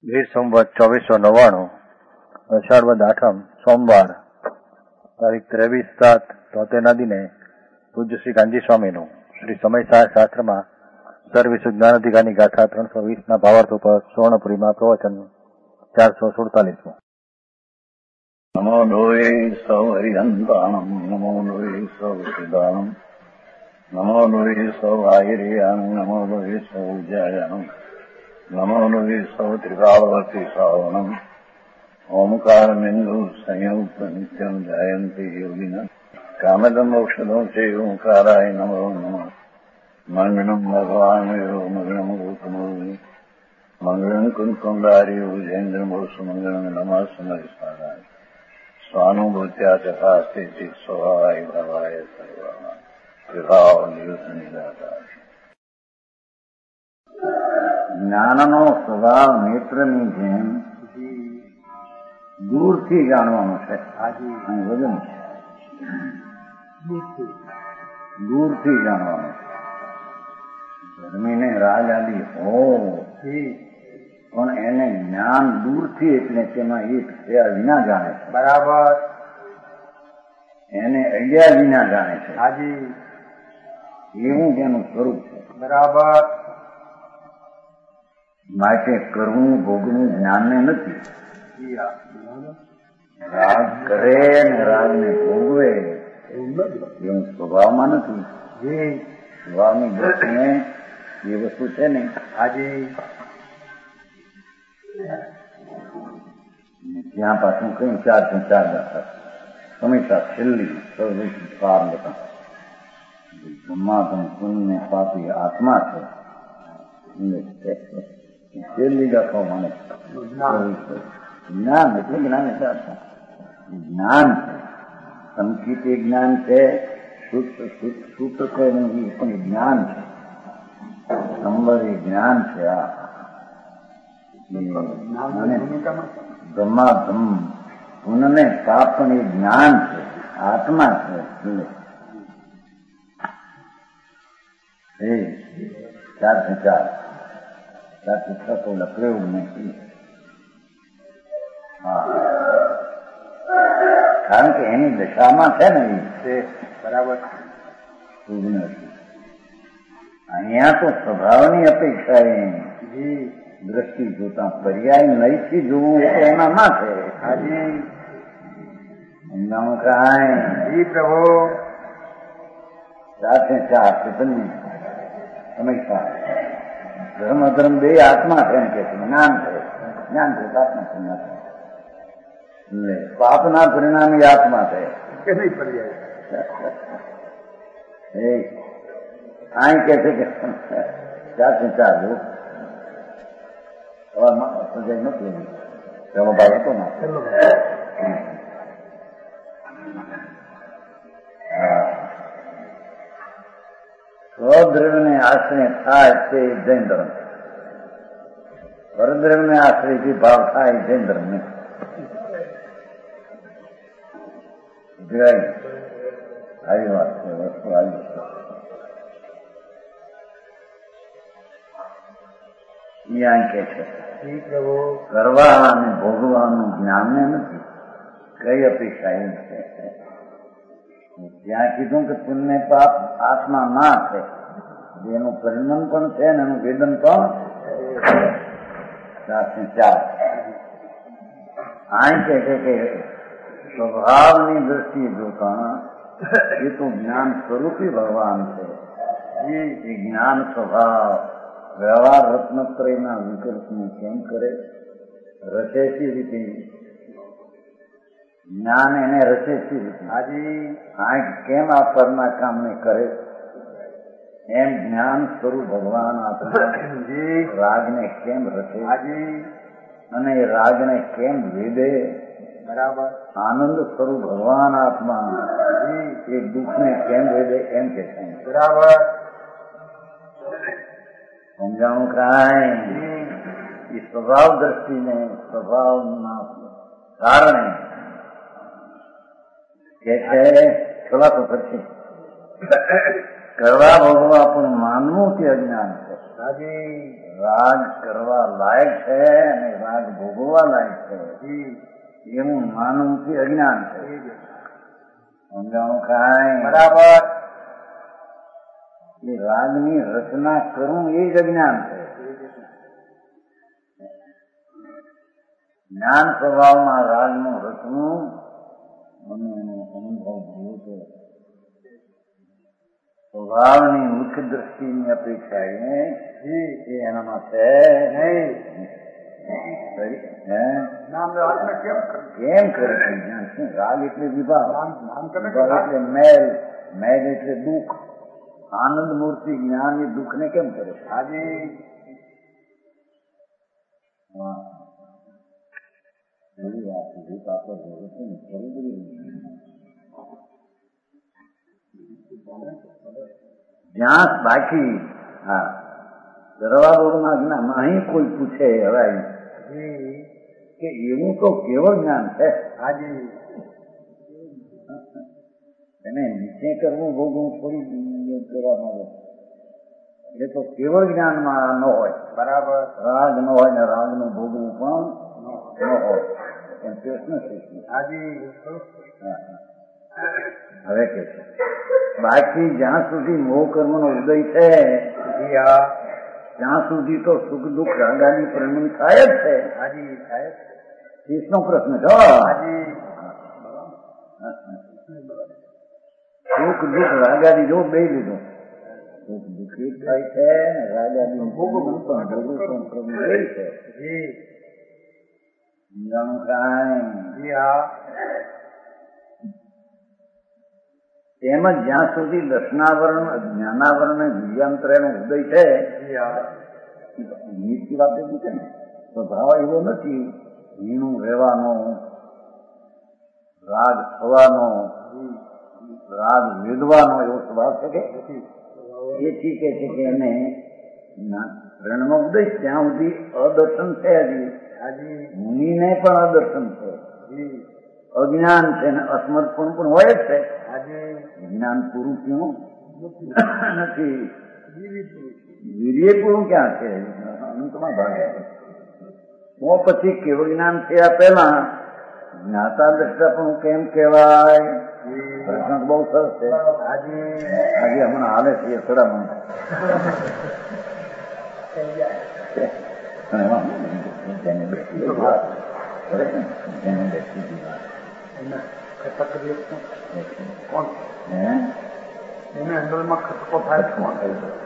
વીર સંવત 2499 અષાઢ વદ આઠમ સોમવાર તારીખ 23/7/73 દિને પૂજ્ય શ્રી ગાંધી સ્વામીનું શ્રી સમય શાસ્ત્રમાં સર્વવિશુદ્ધ જ્ઞાનાધિકારની ગાથા 320 ભાવાર્થ ઉપર સુવર્ણપુરીમાં પ્રવચન 447. નમો લોહે સૌ હરિહંતાણમ નમો લોહે સૌ સિદ્ધાણમ નમો લોહે સૌ આયર્યાણ નમો લોહે સૌ જયાણમ નમો લોહે સૌ ત્રિકાળવતી શ્રાવણમ ઓમકારમિંદુ સંયુક્ત નિત્યમ જયંતિ યોગિના કામદમ ઔષધો છે ઓંકારાય નમો નમઃ મંગળમ ભગવાન મંગળમ ગૌતમોની મંગળમ કુંકુંડાર્ય ઉજેન્દ્રમોષ મંગળમ નમઃ સમરિસ્વારાય સ્વાનુભૂત્યા તથાસ્તે ચિત સ્વભાવાય ભાવાય સર્વા વિભાવ નિયુત નિરાકાર. જ્ઞાનનો સ્વભાવ નેત્રની જેમ દૂરથી જાણવાનો છે. અહીં વજન છે, દૂરથી જાણવાનો છે. ધર્મીને રાજ આદિ હો પણ એને જ્ઞાન દૂરથી એટલે તેમાં એક થયા વિના જાણે છે. બરાબર. એને અડ્યા વિના જાણે છે. હાજી. એવું તેનું સ્વરૂપ છે. બરાબર. માટે કરવું ભોગવું જ્ઞાનને નથી. રાગ કરે ને રાગને ભોગવે એવું સ્વભાવમાં નથી. સ્વભાવની દ્રષ્ટિએ એ વસ્તુ છે ને. હાજી. ત્યાં પાછું કઈ 4 દાખલા હંમેશા છેલ્લી સર્વૈશ્વ પાર હતા. બ્રહ્માત્મ પુણ્ય પાપી આત્મા છે. છેલ્લી દાખલો મને જ્ઞાન એટલે જ્ઞાન એટલે જ્ઞાન છે. સંકિત એ જ્ઞાન છે, સૂત્ર છે એ પણ જ્ઞાન છે. સંબર એ જ્ઞાન છે. આ બ્રહ્માત્મ પુનઃ પાપ પણ એ જ્ઞાન છે, આત્મા છે. એ 4 તો પ્રયોગ નહીં. કારણ કે એની દશામાં છે ને એ બરાબર. અહીંયા તો સ્વભાવની અપેક્ષા એની દ્રષ્ટિ જોતા પર્યાય નહીથી જોવું એટલે એમાં ના છે. હાજી. એમનામાં કાંઈ જી પ્રભુ. 4 બંને હંમેશા ધર્મ અધર્મ બે આત્મા છે એમ કે છે. જ્ઞાન છે, જ્ઞાન છે આત્મા છે. એટલે પાપના પરિણામે આત્મા છે કે નહીં પર્યાય. અહીં કે છે કે 4 સજાઈ નથી. પેલો ભાઈ હતો ને સ્વદ્રવ્યને આશ્રય થાય તે જૈન ધર્મ. પરદ્રવ્યને આશ્રયથી ભાવ થાય જૈન ધર્મ નહીં. આવી વાત છે. વસ્તુ આવી છે. ત્યાં કે છે કરવા અને ભોગવાનું જ્ઞાનને નથી. કઈ અપેક્ષા એમ છે. ત્યાં કીધું કે પુણ્ય પાપ આત્મા ના છે. એનું પરિણામ પણ છે ને એનું વેદન પણ 4 અહીં કે છે કે સ્વભાવની દ્રષ્ટિએ જોતા એ તો જ્ઞાન સ્વરૂપી ભગવાન છે. એ જ્ઞાન સ્વભાવ વ્યવહાર રત્નત્રયના વિકલ્પને કેમ કરે? રચે સી રીતે જ્ઞાન એને રચે સી રીતે. હાજી. આ કેમ આ પરના કામને કરે? એમ જ્ઞાન સ્વરૂપ ભગવાન આત્મા રાગને કેમ રચે? હાજી. અને એ રાગને કેમ વેદે? બરાબર. આનંદ સ્વરૂપ ભગવાન આત્મા એ દુઃખને કેમ વેદે? એમ કે છે. બરાબર. સમજાણું કાંઈ એ સ્વભાવ દ્રષ્ટિને સ્વભાવના કારણે કે છે ખુલાસો કરશે. કરવા ભોગવા પણ માનવું તે અજ્ઞાન છે. હાજી રાગ કરવા લાયક છે અને રાગ ભોગવવા લાયક છે એવું માનવું તે અજ્ઞાન છે. સમજાણું કાંઈ? બરાબર. એ રાગની રચના કરવું એ જ અજ્ઞાન છે. જ્ઞાન સ્વભાવમાં રાગનું રચવું મને એનો અનુભવ થયો છે. સ્વભાવની મુખ્ય દ્રષ્ટિની અપેક્ષા એ એનામાં છે નહીં. કેમ કરે છે જ્ઞાન? શું રાગ એટલે વિભાગ, એટલે મેલ, મેલ એટલે દુઃખ. આનંદ મૂર્તિ જ્ઞાન એ દુઃખ ને કેમ કરે? હાજી એવી વાત દુઃખ આપણે જ્યાં બાકી હા દરવાજોમાં જ્ઞાન અહીં કોઈ પૂછે હવે કે એવું તો કેવળ જ્ઞાન છે. હાજી એને નીચે કરવું ભોગવું થોડી કરવા માંગે. એ તો કેવળ જ્ઞાનમાં ન હોય. બરાબર. રાગ ન હોય ને રાગનું ભોગવું પણ ન હોય. એમ પ્રશ્ન છે. હાજી હવે કે છે બાકી જ્યાં સુધી મોહ કર્મનો ઉદય છે ત્યાં સુધી તો સુખ દુઃખ રાગાની પરિણામ થાય જ છે. હાજી સાહેબ શીશનો પ્રશ્ન છે. હાજી સુખ દુઃખ રાગાદી જો બે લીધું. સુખ દુઃખી થાય છે રાગાદી ભોગવું પણ ભોગવું પણ છે. સમજાણું કાંઈ? તેમજ જ્યાં સુધી દર્શનાવરણ જ્ઞાનાવરણ વિજ્ઞાંતરનો ઉદય છે નીચી વાત એવી છે ને સ્વભાવ એવો નથી હીણું રહેવાનો, રાગ થવાનો, રાગ વેદવાનો એવો સ્વભાવ છે કે એથી કે છે કે એને રણનો ઉદય ત્યાં સુધી અદર્શન છે. હજી મુનિને પણ અદર્શન છે, અજ્ઞાન છે ને અસમર્પણ પણ હોય જ છે. જ્ઞાન પૂરું ક્યું નથી? વીર્ય પૂરું ક્યાં છે? અનંતમાં ભાગે. તો પછી કેવળ જ્ઞાન થયા પહેલા જ્ઞાતા દ્રષ્ટા પણ કેમ કહેવાય? પ્રશ્ન બહુ સરસ છે. આજે હમણાં હાલે છે થોડા મને અંદરમાં ખટકો થાય કોણ?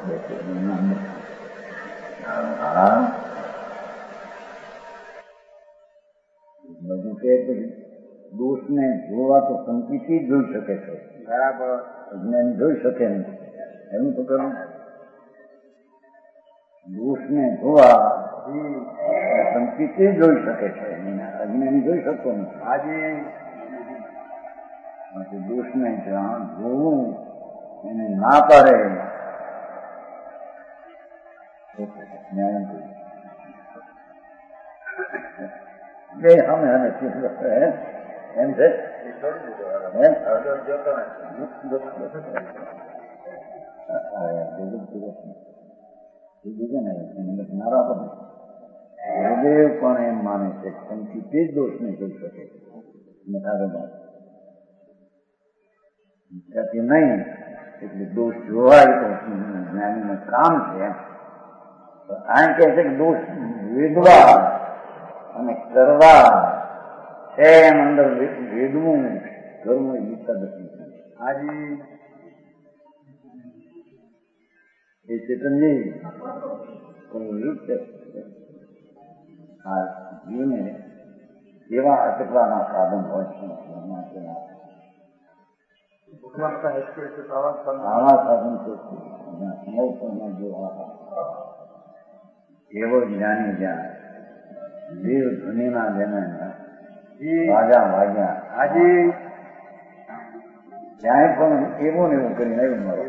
બધું કે દોષ ને જોવા તો સંકિતથી જોઈ શકે છે. બરાબર. અજ્ઞાન જોઈ શકે નહીં. એનું તો કરવું દોષ ને જોવા સંકિતથી જોઈ શકે છે, અજ્ઞાની જોઈ શકતો નથી. હાજી દોષને જ્યાં જોવું એને ના પાડે બે અમે એમ છે. નારા પણ હૃદય પણ એમ માને છે સંકિતે જ દોષને જોઈ શકે ત્યાંથી નહીં. એટલે દોષ જોવાય તો જ્ઞાનીનું કામ છે. આ કહે છે કે દોષ વેદવા અને કરવા છે એમ અંદર વેદવું કરવું એ ગીતા નથી. હાજી એ ચેતનજી જીવને એવા અટકવાના સાધન હોય છે. આવા સાધન એવો જ્ઞાની જ્યાં દેવ ધુનીના જેને વાજા વાગ્યા હાજી ક્યાંય પણ એવું ને એવું કરીને એવું મળે.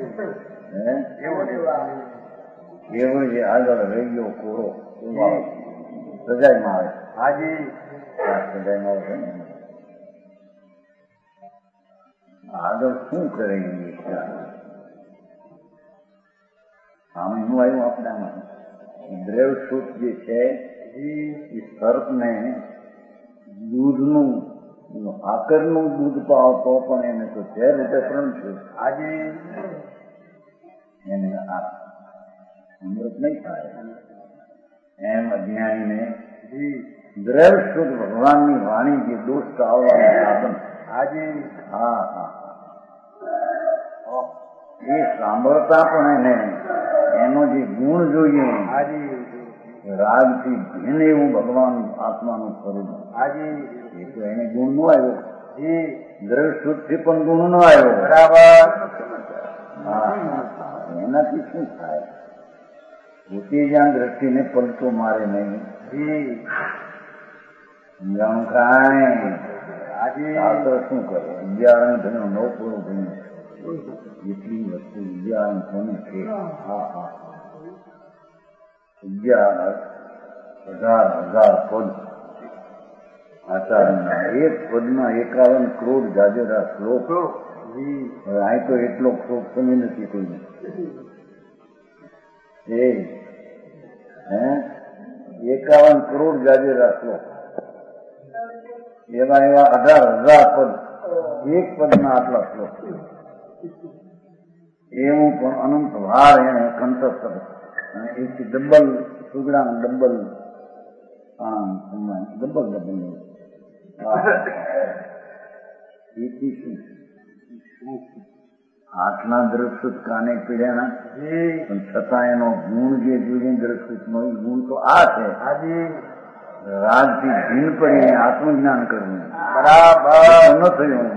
એવો જે આગળ રહી ગયો કોરો સજાઈમાં આવે. હાજી સજાઈમાં આવે છે ને આગળ શું કરે આમનું આવ્યું આપણામાં દ્રવ સૂત જે છે એ સર્પને દૂધનું આકરનું દૂધ પાવતો પણ એને તો ઝેર રૂપે પ્રણશે આજે એને આ અમૃત નહીં થાય એમ અજ્ઞાનીને દ્રવ શુદ્ધ ભગવાનની વાણી જે દોષ આવવાનું સાધન આજે હા હા એ સાંભળતા પણ એને એનો જે ગુણ જોઈએ આજે રાગથી ભીન એવું ભગવાન આત્માનું સ્વરૂપ આજે એ તો એને ગુણ નો આવ્યો જી દ્રવ શુદ્ધથી પણ ગુણ નો આવ્યો બરાબર હા એનાથી શું થાય પોતે જ્યાં દ્રષ્ટિને પલટો મારે નહીં જી સમજાણું કાંઈ આજે શાસ્ત્ર શું કરે વિદ્યારણ ધનો નવ પૂરું ભણ્યું એટલી વસ્તુ વિદ્યારણ કોને છે હા હા 11,000 પદ આચાર્યના એક પદમાં 51 કરોડ જાજેરા શ્લોક હવે અહીં તો એટલો શ્લોક તમે નથી કોઈ એ 51 કરોડ જાજેરા શ્લોક એવા 18,000 પદ એક પદના આટલા શ્લોક એવું પણ અનંત વાર એને કંઠસ્થ અને એથી ડબલ સુગડા ડબલ એથી શું આટલા દ્રષ્ટ કાને પીડ્યાના પણ છતાં એનો ગુણ જે જોઈએ દ્રષ્ટ નો ગુણ તો આ છે આજે રાગથી ભીન પડીને આત્મજ્ઞાન કરવું બરાબર ન થયું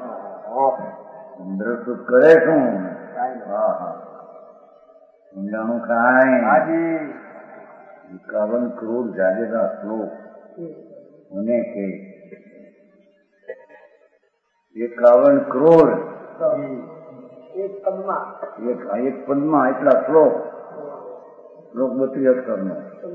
દ્રષ્ટ કરે શું હા હા સમજાણું કાંઈ આજે 51 કરોડ જાગેરા શ્લોક મને કે 51 કરોડ એક પદમાં એક પદમાં એટલા શ્લોક 32 અક્ષરનો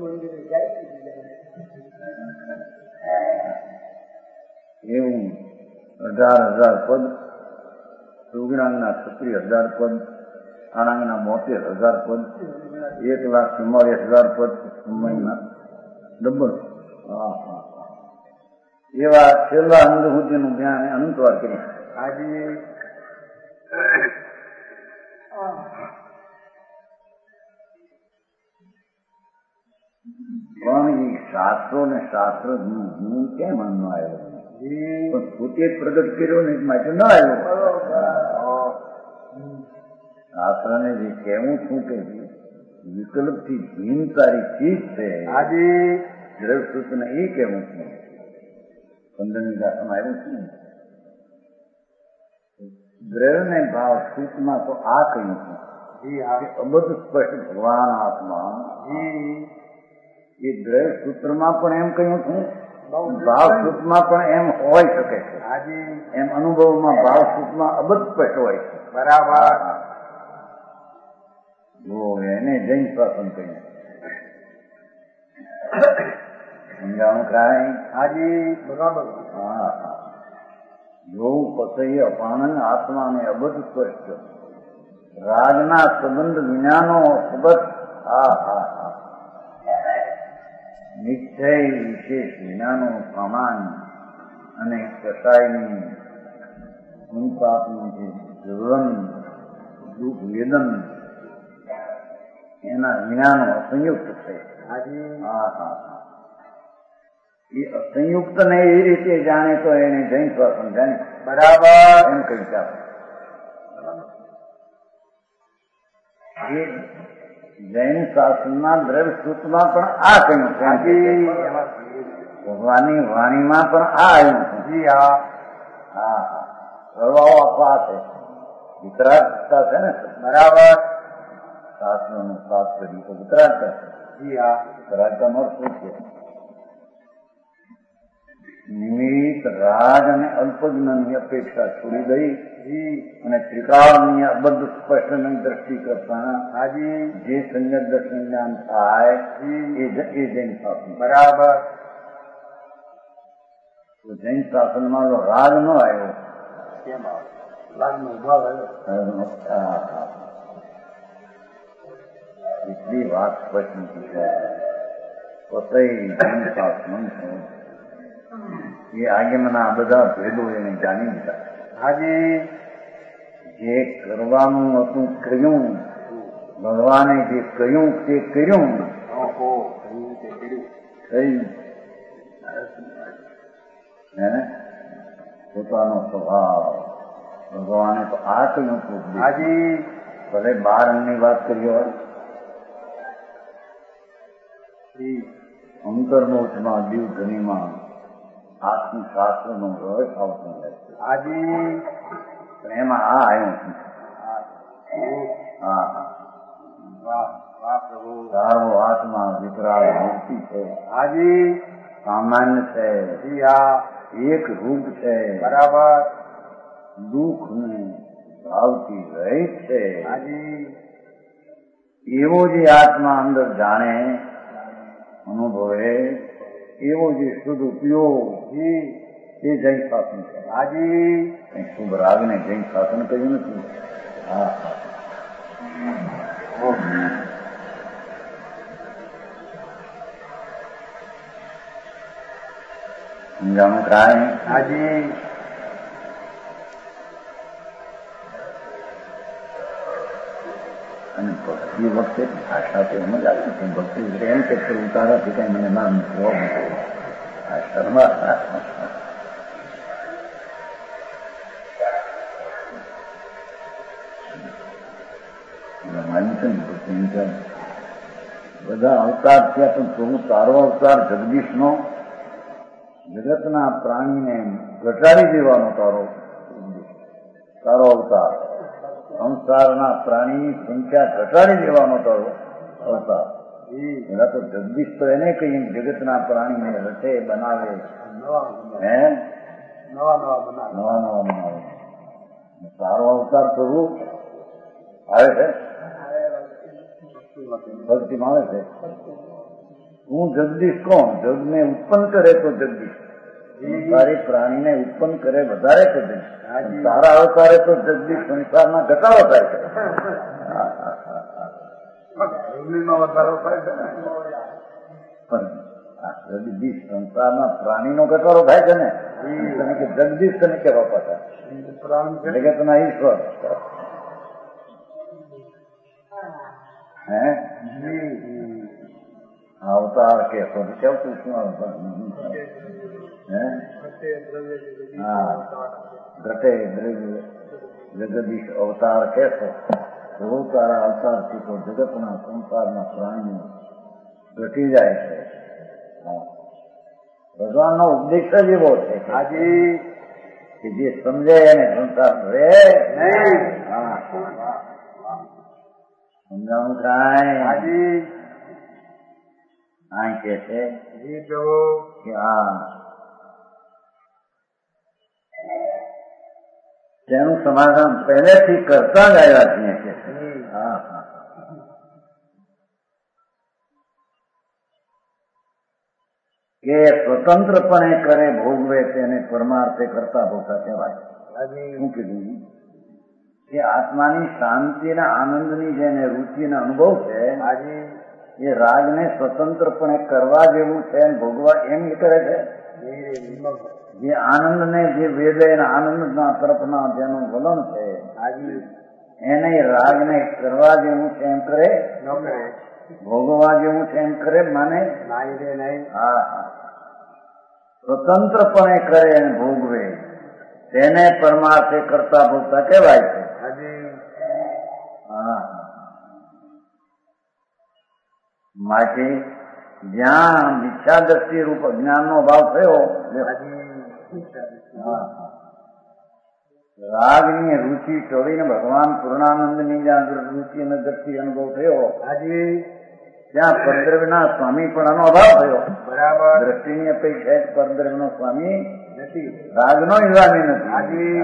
એવું 18,000 પદ સુગણાંગના 36,000 પદ આણંગના 72,000 પદ 1,44,000 પદ સમયના ડબલ એવા છેલ્લા અંગ સુધીનું જ્ઞાન અનંતવાર કરી આજે પણ એ શાસ્ત્રો ને શાસ્ત્ર ગુણ કેમ ન આવ્યો પણ પોતે પ્રગટ કર્યો ને માટે ન આવ્યો શાસ્ત્રને જે કહેવું છું કે વિકલ્પથી ભીન તારી ચીજ છે આજે દ્રવસૂત્રને એ કહેવું છું 15મી ગાથામાં આવ્યું છે દ્રવ ને ભાવ સૂતમાં તો આ કહ્યું છું જી હા અબધ સ્પષ્ટ ભગવાન આત્મા જી એ દ્રવ સૂત્રમાં પણ એમ કહ્યું છું ભાવ સૂત્રમાં પણ એમ હોય શકે છે આજે એમ અનુભવમાં ભાવ સૂત્રમાં અબધ સ્પષ્ટ હોય છે બરાબર એને જૈન શાસન કહ્યું સમજાણું કાંઈ આજે બરાબર હા હા જોવું પસૈ અપાનન આત્માને અબધ સ્પષ્ટ રાગના સંબંધ વિનાનો સબત હા હા હા નિશ્ચય વિશેષ વિનાનો સામાન અને કસાયની સંતાપનું જે જ્વલન દુઃખ વેદન એના વિનાનો અસંયુક્ત છે આજે હા હા હા એ અસંયુક્ત ને એ રીતે જાણે તો એને જૈન શાસન જાણે બરાબર એમ કહી ચાલો એ જૈન શાસનના દ્રવ્ય સૂત્રમાં પણ આ કહ્યું છે ભગવાનની વાણીમાં પણ આ આવ્યું છે જી હા હા હા પ્રભાવ આપવા છે વિતરાગતા છે ને બરાબર શાસ્ત્રનું સાત કરી તો વિતરાગતા છે જી હા વિતરાગતાનો અર્થ શું છે નિમિત્ત રાગ અને અલ્પજ્ઞાનની અપેક્ષા છોડી દઈ અને ત્રિકાળની અબદ્ધ સ્પષ્ટની દ્રષ્ટિ કરતા આજે જે સંયત દર્શન જ્ઞાન થાય એ જૈન શાસન બરાબર તો જૈન શાસનમાં જો રાગ ન આવ્યો કેમ આવે લાગનો ભાવ આવ્યો એટલી વાત સ્પષ્ટ નથી છે. પોતે એ આગેમના બધા ભેદો એને જાણી લીધા. હાજી જે કરવાનું હતું કર્યું, ભગવાને જે કહ્યું તે કર્યું. ઓહો કહ્યું તે કર્યું. પોતાનો સ્વભાવ ભગવાને તો આ કહ્યું હતું. હાજી ભલે 12 અંગની વાત કરી હોય, અંતર્મોક્ષમાં દીવધનીમાં આત્મશાસ્ત્રનો રહસ્ય આવતો નથી. હાજી પણ એમાં આ આવ્યું છે. હા વાહ વાહ પ્રભુ. તારો આત્મા વિકરાળ મૂર્તિ છે. હાજી સામાન્ય છે. જી હા એક રૂપ છે. બરાબર. દુઃખ ને ભાવથી રહિત છે. હાજી એવો જે આત્મા અંદર જાણે અનુભવે એવો જે શુદ્ધ ઉપયોગ જી એ જૈન શાસન છે. હાજી કંઈ શુભ રાગને જૈન શાસન કહ્યું નથી. હા સમજાણું કાંઈ? હાજી અને ભક્તિ વખતે ભાષા તો એમ જ આવે છે. ભક્તિ એમ કે ઉતારાથી કઈ મને નામ ભાષામાં માન્યું છે ને ભક્તિ બધા અવતાર થયા પણ પ્રભુ તારો અવતાર જગદીશનો જગતના પ્રાણીને ઘટાડી દેવાનો તારો અવતાર. સંસારના પ્રાણીની સંખ્યા ઘટાડી દેવાનો તારો અવતાર. એના તો જગદીશ તો એને કહીએ જગતના પ્રાણીને રચે બનાવે. હે નવા બનાવે. તારો અવતાર પ્રભુ આવે છે, ભક્તિમાં આવે છે. હું જગદીશ કોણ? જગને ઉત્પન્ન કરે તો જગદીશ, સારી પ્રાણીને ઉત્પન્ન કરે વધારે તો જગદીશ. સારા અવતારે તો જગદીશ સંસારમાં ઘટાડો થાય છે. વધારો થાય છે પણ જગદીશ સંસારમાં પ્રાણીનો ઘટાડો થાય છે ને. તને કે જગદીશ તને કેવા પાછા જગતના ઈશ્વર. હે અવતાર કે કેવું શું અવતાર? હા ઘટે દ્રવ્ય જગદીશ અવતાર કેશો. બહુ તારા અવતારથી તો જગતના સંસારના પ્રાણીઓ ઘટી જાય છે. ભગવાનનો ઉપદેશ જ એવો છે હાજી કે જે સમજે એને સંસાર રહે નહીં. સમજાવું કાંઈ? હાજી કાંઈ કે છે જી પ્રભુ કે આ તેનું સમાધાન પહેલેથી કરતા જ આવ્યા છીએ કે કે સ્વતંત્રપણે કરે ભોગવે તેને પરમાર્થે કરતા ભોગતા કહેવાય. શું કીધું? કે આત્માની શાંતિના આનંદની જેને રુચિના અનુભવ છે એ રાગને સ્વતંત્રપણે કરવા જેવું છે અને ભોગવા એમ કરે છે. જે આનંદને જે વેદે આનંદના તરફના જેનું વલણ છે એને રાગને કરવા જેવું છે એમ કરે, ભોગવા જેવું છે એમ કરે માને. હા સ્વતંત્રપણે કરે અને ભોગવે તેને પરમાર્થે કરતા ભોગતા કહેવાય છે. માટે જ્યાં મિથ્યા દ્રષ્ટિ રૂપ જ્ઞાનનો અભાવ થયો, રાગની રુચિ છોડીને ભગવાન પૂર્ણાનંદની જ્યાં રુચિ અને દ્રષ્ટિ અનુભવ થયો ત્યાં પરદ્રવ્યના સ્વામીપણાનો અભાવ થયો. બરાબર. દ્રષ્ટિની અપેક્ષા પરદ્રવ્યનો સ્વામી નથી, રાગનો યુવાની નથી.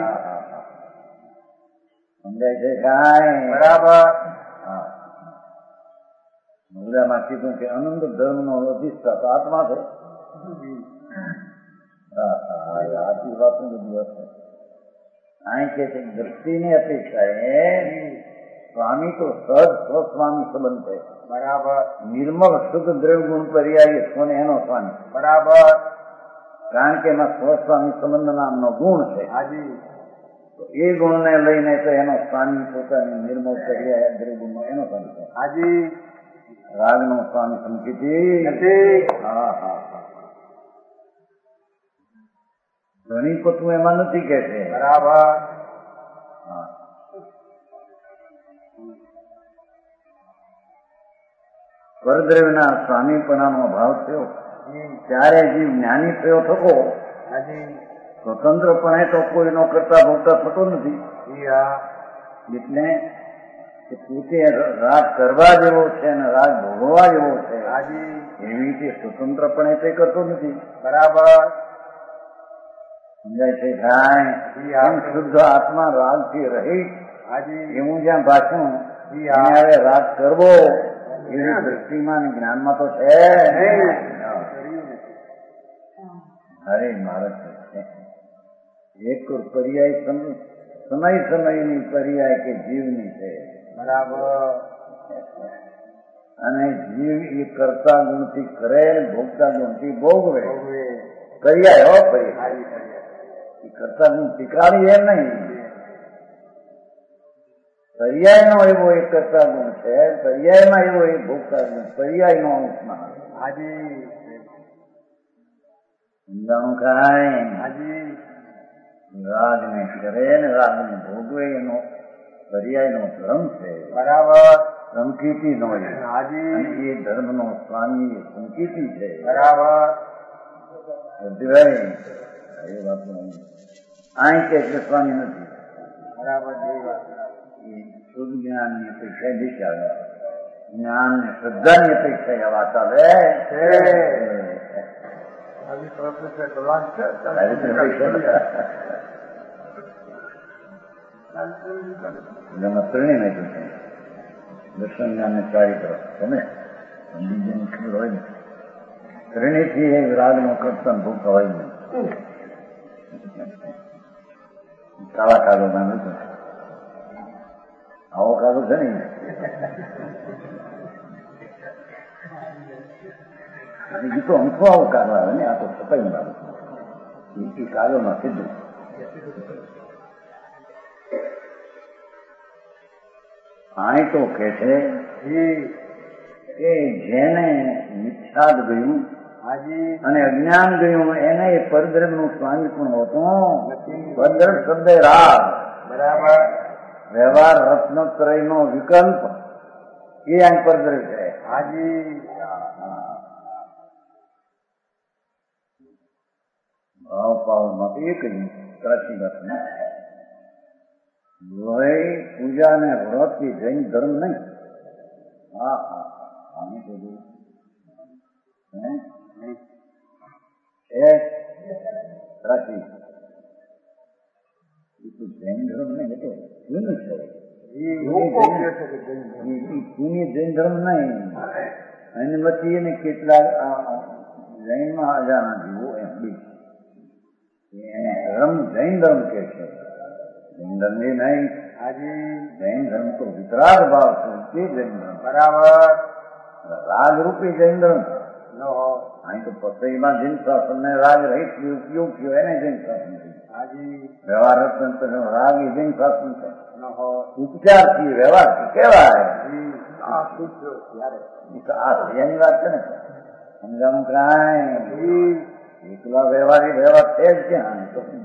સમજાય છે કાંઈ? બરાબર. મુદ્રામાં કીધું કે અનંત ધર્મનો અધિષ્ઠાતા આત્મા છે. આટલી વાતો બધી હશે. અહીં કે છે દ્રષ્ટિની અપેક્ષાએ સ્વામી તો સહજ સ્વસ્વામી સંબંધ છે. બરાબર. નિર્મળ શુદ્ધ દ્રવ્ય ગુણ પર્યાય કોને એનો સ્વામી. બરાબર. કારણ કે એમાં સ્વસ્વામી સંબંધ નામનો ગુણ છે. હાજી. તો એ ગુણને લઈને તો એનો સ્વામી પોતાની નિર્મળ પર્યાય દ્રવ્ય ગુણનો એનો સ્વામી છે. હાજી. રાગનો સ્વામી સમકીતી નથી. હા હા હા. ઘણી પતું એમાં નથી કે છે. બરાબર. હા. પરદ્રવ્યના સ્વામીપણાનો ભાવ થયો ત્યારે જીવ જ્ઞાની થયો થકો હાજી. સ્વતંત્રપણે તો કોઈનો કરતા ભોગતા થતો નથી. એટલે કે પોતે રાગ કરવા જેવો છે અને રાગ ભોગવવા જેવો છે. હાજી. એવી રીતે સ્વતંત્રપણે તે કરતો નથી. બરાબર. સમજાય છે ભાઈ. એમ શુદ્ધ આત્મા રાગથી રહી હાજી. એવું જ્યાં ભાષણ હવે રાગ કરવો એવી દ્રષ્ટિમાં જ્ઞાનમાં તો છે. અરે મારા એક પર્યાય સમય સમયની પર્યાય કે જીવની છે. બરાબર. અને જીવ એ કરતા ગુણથી કરે ભોગતા ગુણથી ભોગવે. પર્યાય હો પર્યાય. એ કરતા ગુણ સ્વીકારી એમ નહીં. પર્યાય નો એવો એક કરતા ગુણ છે. પર્યાયમાં એવો એક ભોગતા ગુણ પર્યાય નો અંશમાં. હાજી. સમજાણું કાંઈ. હાજી. રાગ ને કરે ને રાગ ને ભોગવે એનો પર્યાય નો ધર્મ છે. બરાબર. સંકીર્તિ નો હાજી. એ ધર્મ નો સ્વામી સંકીર્તિ છે. બરાબર. અહીં કે સ્વામી નથી. બરાબર. એ શુદ્ધ જ્ઞાન ની અપેક્ષા દિશા જ્ઞાન ને શ્રદ્ધા ની અપેક્ષા એવા ચાલે છે. ત્રણેય નાખ્યું છે. દર્શન જ્ઞાન ને ચારિત્ર તમે બીજાની ખબર હોય ને ત્રણેયથી રાગ નો કરતા ભૂખ હોય ને કાળા કાગળ માં નથી. આવો કાગળ છે ને એ તો અંકો આવો કાગળ આવે ને. આ તો છપાઈ બાબત એ કાગળમાં સીધું. આ તો કે છે કે જેને મિથ્યાદ ગયું અને અજ્ઞાન ગયું એને એ પરદ્રવ્ય નું સ્વામી પણ હોતો. પરદ્રવ્ય શબ્દ રાગ. બરાબર. વ્યવહાર રત્નત્રય નો વિકલ્પ એ આ પરદ્રવ્ય છે. હાજી. ભાવ પાવમાં એક જ પ્રાચીન વાત પૂજા ને વ્રત થી જૈન ધર્મ નહીં. હા હા આને બધું પ્રાચીન જૈન ધર્મ નહીં. એટલે જૂનું છે. જૂની જૈન ધર્મ નહીં. એમાંથી એને કેટલાક જૈનમાં હજારના જીવો એમ બી એને ધર્મ જૈન ધર્મ કે છે. જૈન ધર્મ એ નહીં. જૈન ધર્મ તો વિતરાગ ભાવ છે. જૈન ધર્મ બરાબર. રાગ રૂપી જૈન ધર્મ. અહીં તો પતઈમાં જૈન શાસન ને રાગ રહિત ઉપયોગ થયો એને જૈન શાસન થયું. વ્યવહાર તંત્ર રાગ એ જૈન શાસન છે. ઉપચાર થી વ્યવહાર કેવાય. એની વાત છે ને. સમજાવું કાંઈ એકલા વ્યવહારી વ્યવહાર છે જ ક્યાં.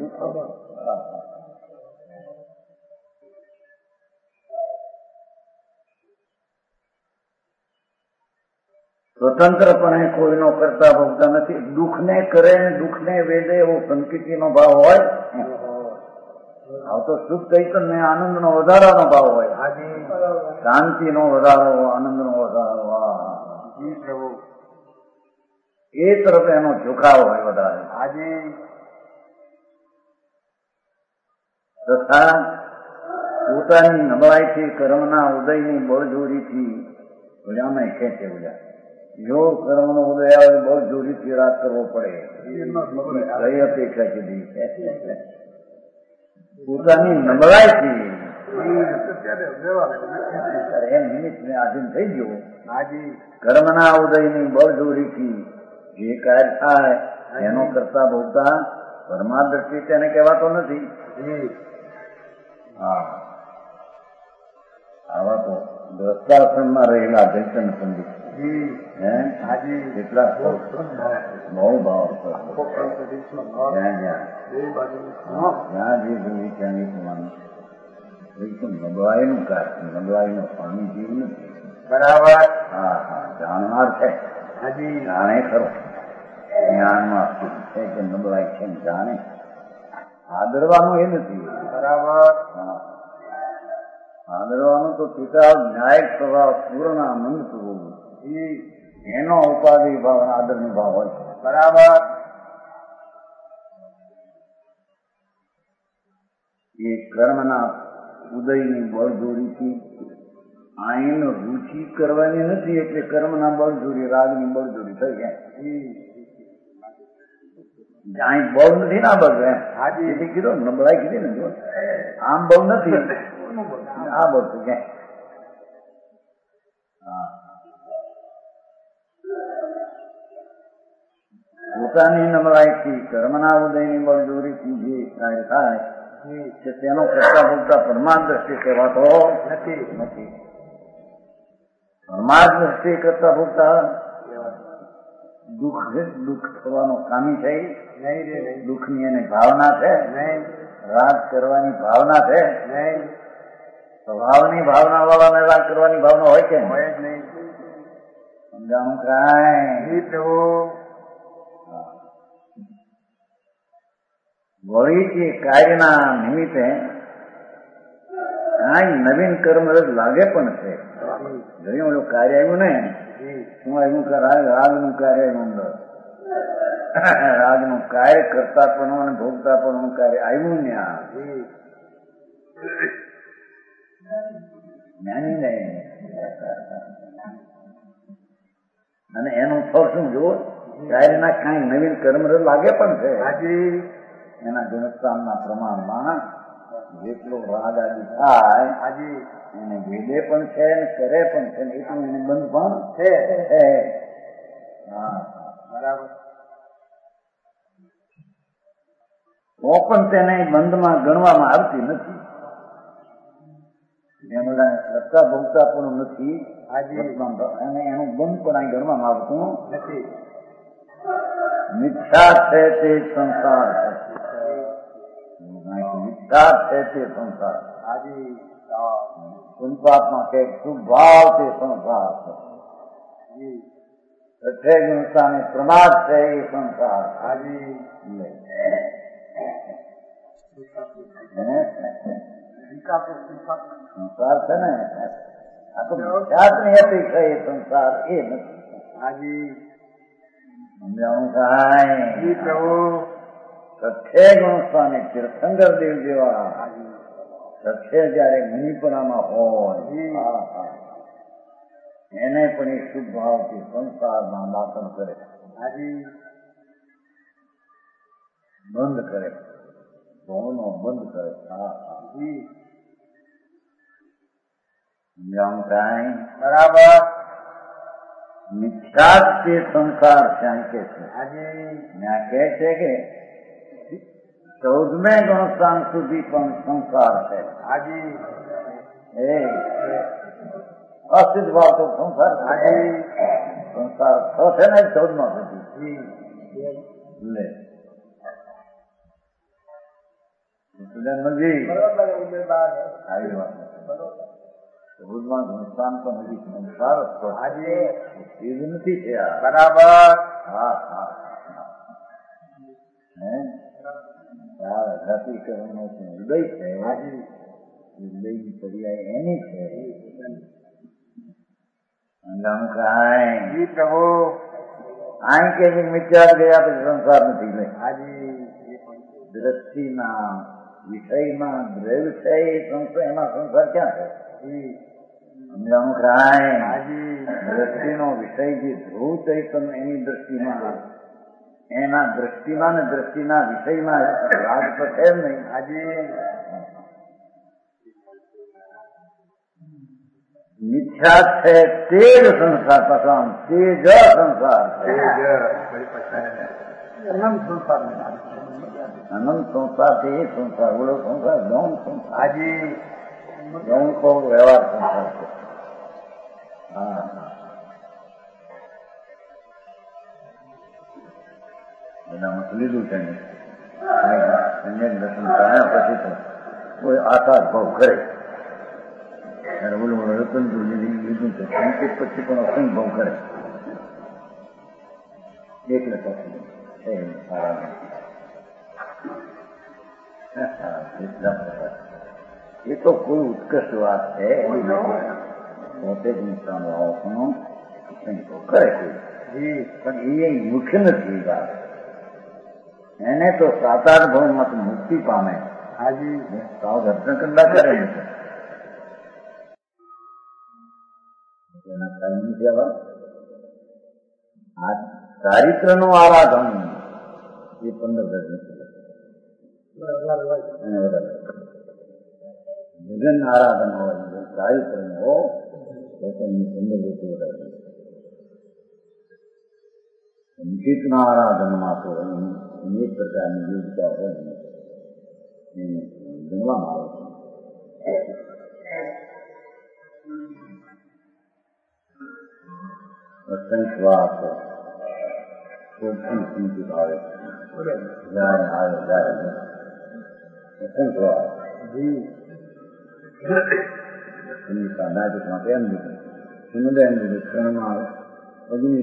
સ્વતંત્રપણે કોઈનો કરતા ભોગતા નથી. દુઃખને કરે ને દુઃખને વેદે એવો સંકિતિનો ભાવ હોય. આવ તો સુખ ચૈતન્ય આનંદ નો વધારાનો ભાવ હોય. શાંતિ નો વધારો, આનંદ નો વધારો, એ તરફ એનો ઝુકાવ હોય વધારે. તથા પોતાની નબળાઈથી કર્મના ઉદયની બળજોરીથી ઉજામાં ખેંચે ઉજા. જો કર્મનો ઉદય આવે બળજોરીથી રાગ કરવો પડે. કઈ અપેક્ષા કીધી? પોતાની નબળાઈથી એમ નિમિત્ત ને આધીન થઈ ગયો. હાજી કર્મના ઉદયની બળજોરીથી જે કાર્ય થાય એનો કરતા ભોગતા પરમાદ્રષ્ટિ તેને કહેવાતો નથી. હા, આવા તો દ્રષ્ટાશ્રમમાં રહેલા જયચંદ પંડિત કેટલા બહુ ભાવ જ્યાં જે જોઈ ત્યાં એકવાનું એકદમ નબળાઈનું કાર્ય, નબળાઈનો સ્વામી જીવ નથી. બરાબર. હા હા, જાણનાર છે, જાણે ખરો, જ્ઞાનમાં છે કે નબળાઈ છે જાણે, આદરવાનું એ નથી. બરાબર. હા, આદરવાનું તો પિતા ન્યાયિક સ્વભાવ પૂર્ણ આનંદ પૂર્વ એનો ઉપાધિ ભાવ આદરનો ભાવ હોય છે. બરાબર. એ કર્મના ઉદયની બળજોરીથી આઈન રુચિ કરવાની નથી, એટલે કર્મના બળજોરી રાગની બળજોરી થઈ જાય. અહીં બળ નથી ના બળ એમ એટલે કીધું નબળાઈ કીધી ને, જો આમ બળ નથી આ બળ તો ક્યાંય. હા, પોતાની નબળાઈથી કર્મના ઉદયની બળજોરીથી જે કાર્ય થાય છે તેનો કરતા ભોગતા પરમાદ્રષ્ટિ કહેવાતો નથી. પરમાદ્રષ્ટિ કરતા ભોગતા દુઃખ થવાનો કામી છે નહીં, દુઃખની એને ભાવના છે નહીં, રાગ કરવાની ભાવના છે નહીં. સ્વભાવની ભાવના વાળાને રાગ કરવાની ભાવના હોય કે હોય જ નહીં. સમજાણું કાંઈ વળી કે કાર્યના નિમિત્તે કાંઈ નવીન કર્મ લાગે પણ છે. જોયું ઓલું કાર્ય આવ્યું ને, શું આવ્યું કે રાગનું કાર્ય આવ્યું, અંદર રાગનું કાર્ય કરતા પણ અને ભોગતા પણ કાર્ય આવ્યું ને. આ જ્ઞાની ને અને એનું ફળ શું જુઓ, કાર્યના કાંઈ નવીન કર્મ લાગે પણ છે. એના ગુણસ્થાનના પ્રમાણમાં જેટલો રાગ આદિ થાય એને ભેદે પણ છે ને કરે પણ છે, એટલું એને બંધ પણ છે. હા, બરાબર. તો પણ તેને બંધમાં ગણવામાં આવતી નથી. એમના કરતા ભોગતા પણ નથી અને એનું બંધ પણ અહીં ગણવામાં આવતું નથી. મિથ્યા છે તે સંસાર છે, મિથ્યા છે તે સંસાર. સંસારમાં કે શુભાવ તે સંસાર છે, ગુણસ્થાને પ્રમાદ છે એ સંસાર. સંસાર છે ને આ તો જાતની અપેક્ષા એ સંસાર એ નથી. સમજાવું કાંઈ સખ્ય ગુણસ્થાને તીર્થંકર દેવ જેવા સખ્ય જયારે મુનિપણામાં હોય એને પણ એ શુભ ભાવથી સંસારમાં દાખલ કરે, બંધ કરે, ભવનો બંધ કરે. સમજાવું કાંઈ બરાબર. મિથ્યા તે સંસાર ત્યાં કે છે, ત્યાં કહે છે કે 14મે ગુણસ્થાન સુધી પણ સંસાર છે. અસિદ્ધ ભાવ તો સંસાર સંસાર છે ને 14મા સુધી લે આવી વાત. 14મા ગુણસ્થાન પણ હજી સંસાર ચીજ નથી થયા. બરાબર. હા હા, જાતિકરણનો ઉદય છે, ઉદયની પર્યાય એની છે. કાંઈ પ્રભુ આઈ કે મિથ્યા ગયા પછી સંસાર નથી લે. દ્રષ્ટિના વિષયમાં દ્રવ્ય છે એ સંસાર, એમાં સંસાર ક્યાં છે? સમજાણું કાંઈ દ્રષ્ટિનો વિષય જે ધ્રુવ ચૈતન એની દ્રષ્ટિમાં, એના દ્રષ્ટિમાં ને દ્રષ્ટિના વિષયમાં રાગ તો છે જ નહીં. મિથ્યા છે તે જ સંસાર પસામ તે જ સંસાર અનંત સંસાર તે એ સંસાર બોલો સંસાર ગૌણ સંસાર આજે ગૌણ કો વ્યવહાર સંસાર છે. હા એનામાં લીધું છે ને અન્ય દર્શન કર્યા પછી તો કોઈ આકાર ભાવ કરે ત્યારે બોલું રતન લીધું છે સંકેત પછી પણ અસંભવ કરે એટલે પછી એ તો કોઈ ઉત્કર્ષ વાત છે પોતે જ ઇન્સાન વાવનો અસંભવ કરે કોઈ પણ એ મુખ્ય નથી વાત. એને તો સાકાર ભાવમાં મુક્તિ પામે હાજી સાવ દર્શન કરતા કરે એના કારણે જેવા આ ચારિત્ર નું આરાધન એ 15 જગન આરાધન હોય ચારિત્ર નું હો તો 15 વધારે સંગીતના આરાધનમાં તો અનેક પ્રકારની યોગતા હોય એને ગણવામાં આવે છે. અસંખ્યવાસ ખૂબ સંગીત આવે જાય આવે જાય અસંખ્યવાસ સંગીતા નાટકમાં એમ લીધું સમુદાય એમ લીધું ક્ષણમાં આવે અગ્નિ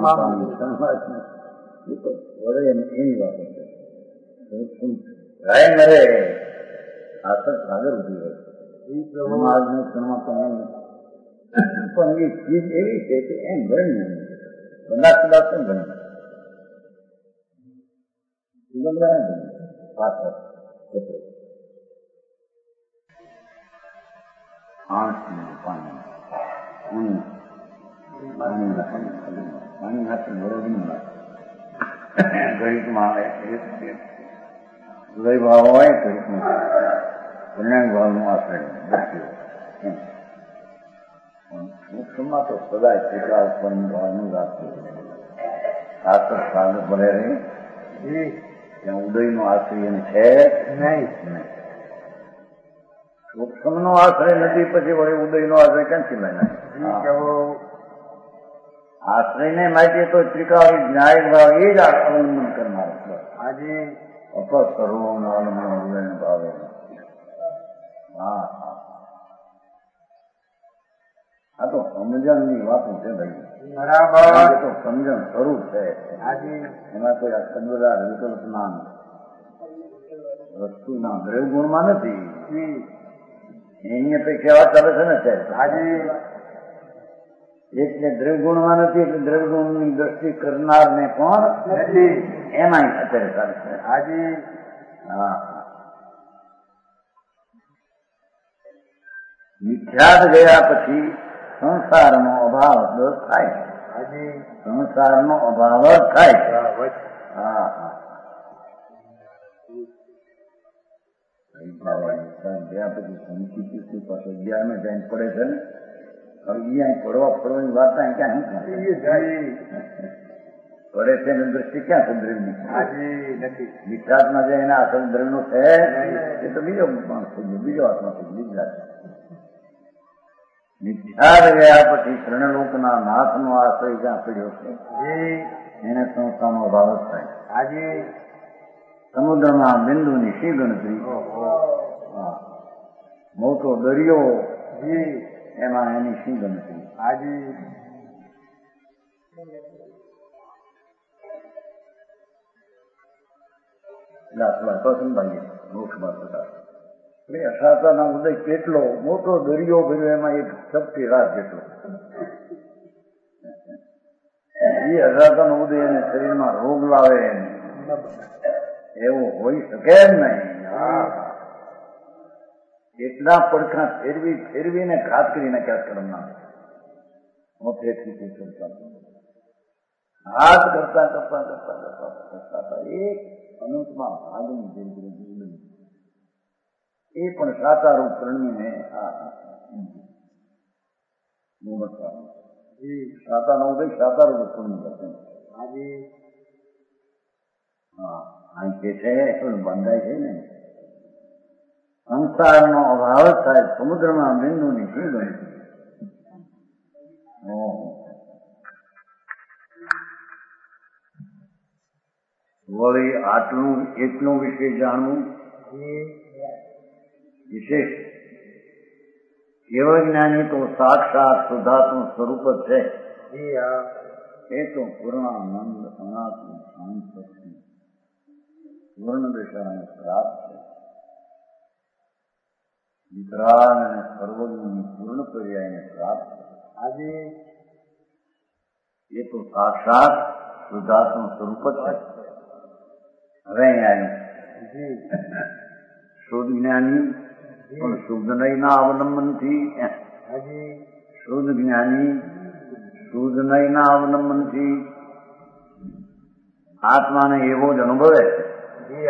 એ તો વડે એની વાત છે. ગાય મરે આસર સાગર ઉભી હોય સમાજની ક્ષણમાં પણ એ ચીજ એવી છે કે એમ ગણી બંધા સુધા પણ ગણી પાછળ પાણી હાથે બરોબર ગણિતમાં ઉદય ભાવ હોય ગણિતમાં કલ્યાણ ભાવનું આશ્રય મુખ્યમાં તો સદાય કેટલા ઉત્પન્ન ભાવનું રાખવું આસર સાગર ભલે રહે ત્યાં ઉદયનો આશ્રય છે નહીં સૂક્ષ્મનો આશ્રય નથી પછી વળી ઉદયનો આશ્રય ક્યાંથી લઈને આશ્રયને માટે તો ત્રિકાળી ન્યાય ભાવ એ જ અવલંબન કરનાર આજે અપસર્વનું અવલંબન ઉદય ભાવે હા આ તો સમજણની વાતો છે ભાઈ બરાબર તો સમજણ સ્વરૂપ છે આજે એમાં કોઈ આ સદવદાર વિકલ્પના વસ્તુના દ્રવ્ય ગુણમાં નથી અહીંયા તો કેવા ચાલે છે ને આજે એટલે દ્રવ્ય ગુણમાં નથી એટલે દ્રવ્ય ગુણની દ્રષ્ટિ કરનાર ને પણ નથી એમાં અત્યારે ચાલે છે આજે હા મિથ્યાત ગયા પછી સંસારનો અભાવ થાય આજે સંસારનો અભાવ થાય હા ગયા પછી સંસ્કૃતિ પાસે 11 જઈને પડે છે ને અહીંયા પડવા ફરવાની વાત ક્યાં પડે છે ને દ્રષ્ટિ ક્યાં છે દ્રવ્યની નથી વિચારમાં જે એના અસલ દ્રવ્યનો છે એ તો બીજો માણસ થઈ ગયો બીજો આત્મા થઈ ગયો બીજા મિથ્યાર ગયા પછી ત્રણલોકના નાથનો આશ્રય જ્યાં પડ્યો છે એને સંસ્થાનો અભાવ થાય આજે સમુદ્રમાં બિંદુની શી ગણતરી મોટો દરિયો એમાં એની શી ગણતરી આજે તો સંભાળીએ મોક્ષમાં થતા અસાતાના ઉદય કેટલો મોટો દરિયો ભર્યો એમાં એક શક્તિ રાત જેટલો એ અસાતાનો ઉદય એને શરીરમાં રોગ લાવે એવું હોઈ શકે જ નહીં એટલા પડખા ફેરવીને ઘાત કરી નાખ્યા કર્મના મોટેથી હાથ કરતા કરતા કરતા કરતા કરતા એક અનંતમાં ભાગની જેમ એ પણ સાચા રૂપ પ્રણીને શાતાનો ઉદય શાતાર પુણ્ય દર્શન. હા, અહીં કે છે બંધાય છે ને, સંસારનો અભાવ થાય સમુદ્રમાં બિંદુની શું ગણતરી. વળી આટલું એટલું વિશે જાણવું વિશેષ. કેવળ જ્ઞાની તો સાક્ષાત શુદ્ધાત્મ સ્વરૂપ જ છે. એ તો પૂર્ણાનંદ અનાત્મ શાંત પૂર્ણ દશાને પ્રાપ્ત છે. વિતરાગ અને સર્વજ્ઞની પૂર્ણ પર્યાયને પ્રાપ્ત છે. એ તો સાક્ષાત શુદ્ધાત્મ સ્વરૂપ જ છે. હવે અહીંયા શુદ્ધ જ્ઞાની પણ શુદ્ધ નયના અવલંબનથી, શુદ્ધ જ્ઞાની શુદ્ધ નયના અવલંબનથી આત્માને એવો જ અનુભવે છે.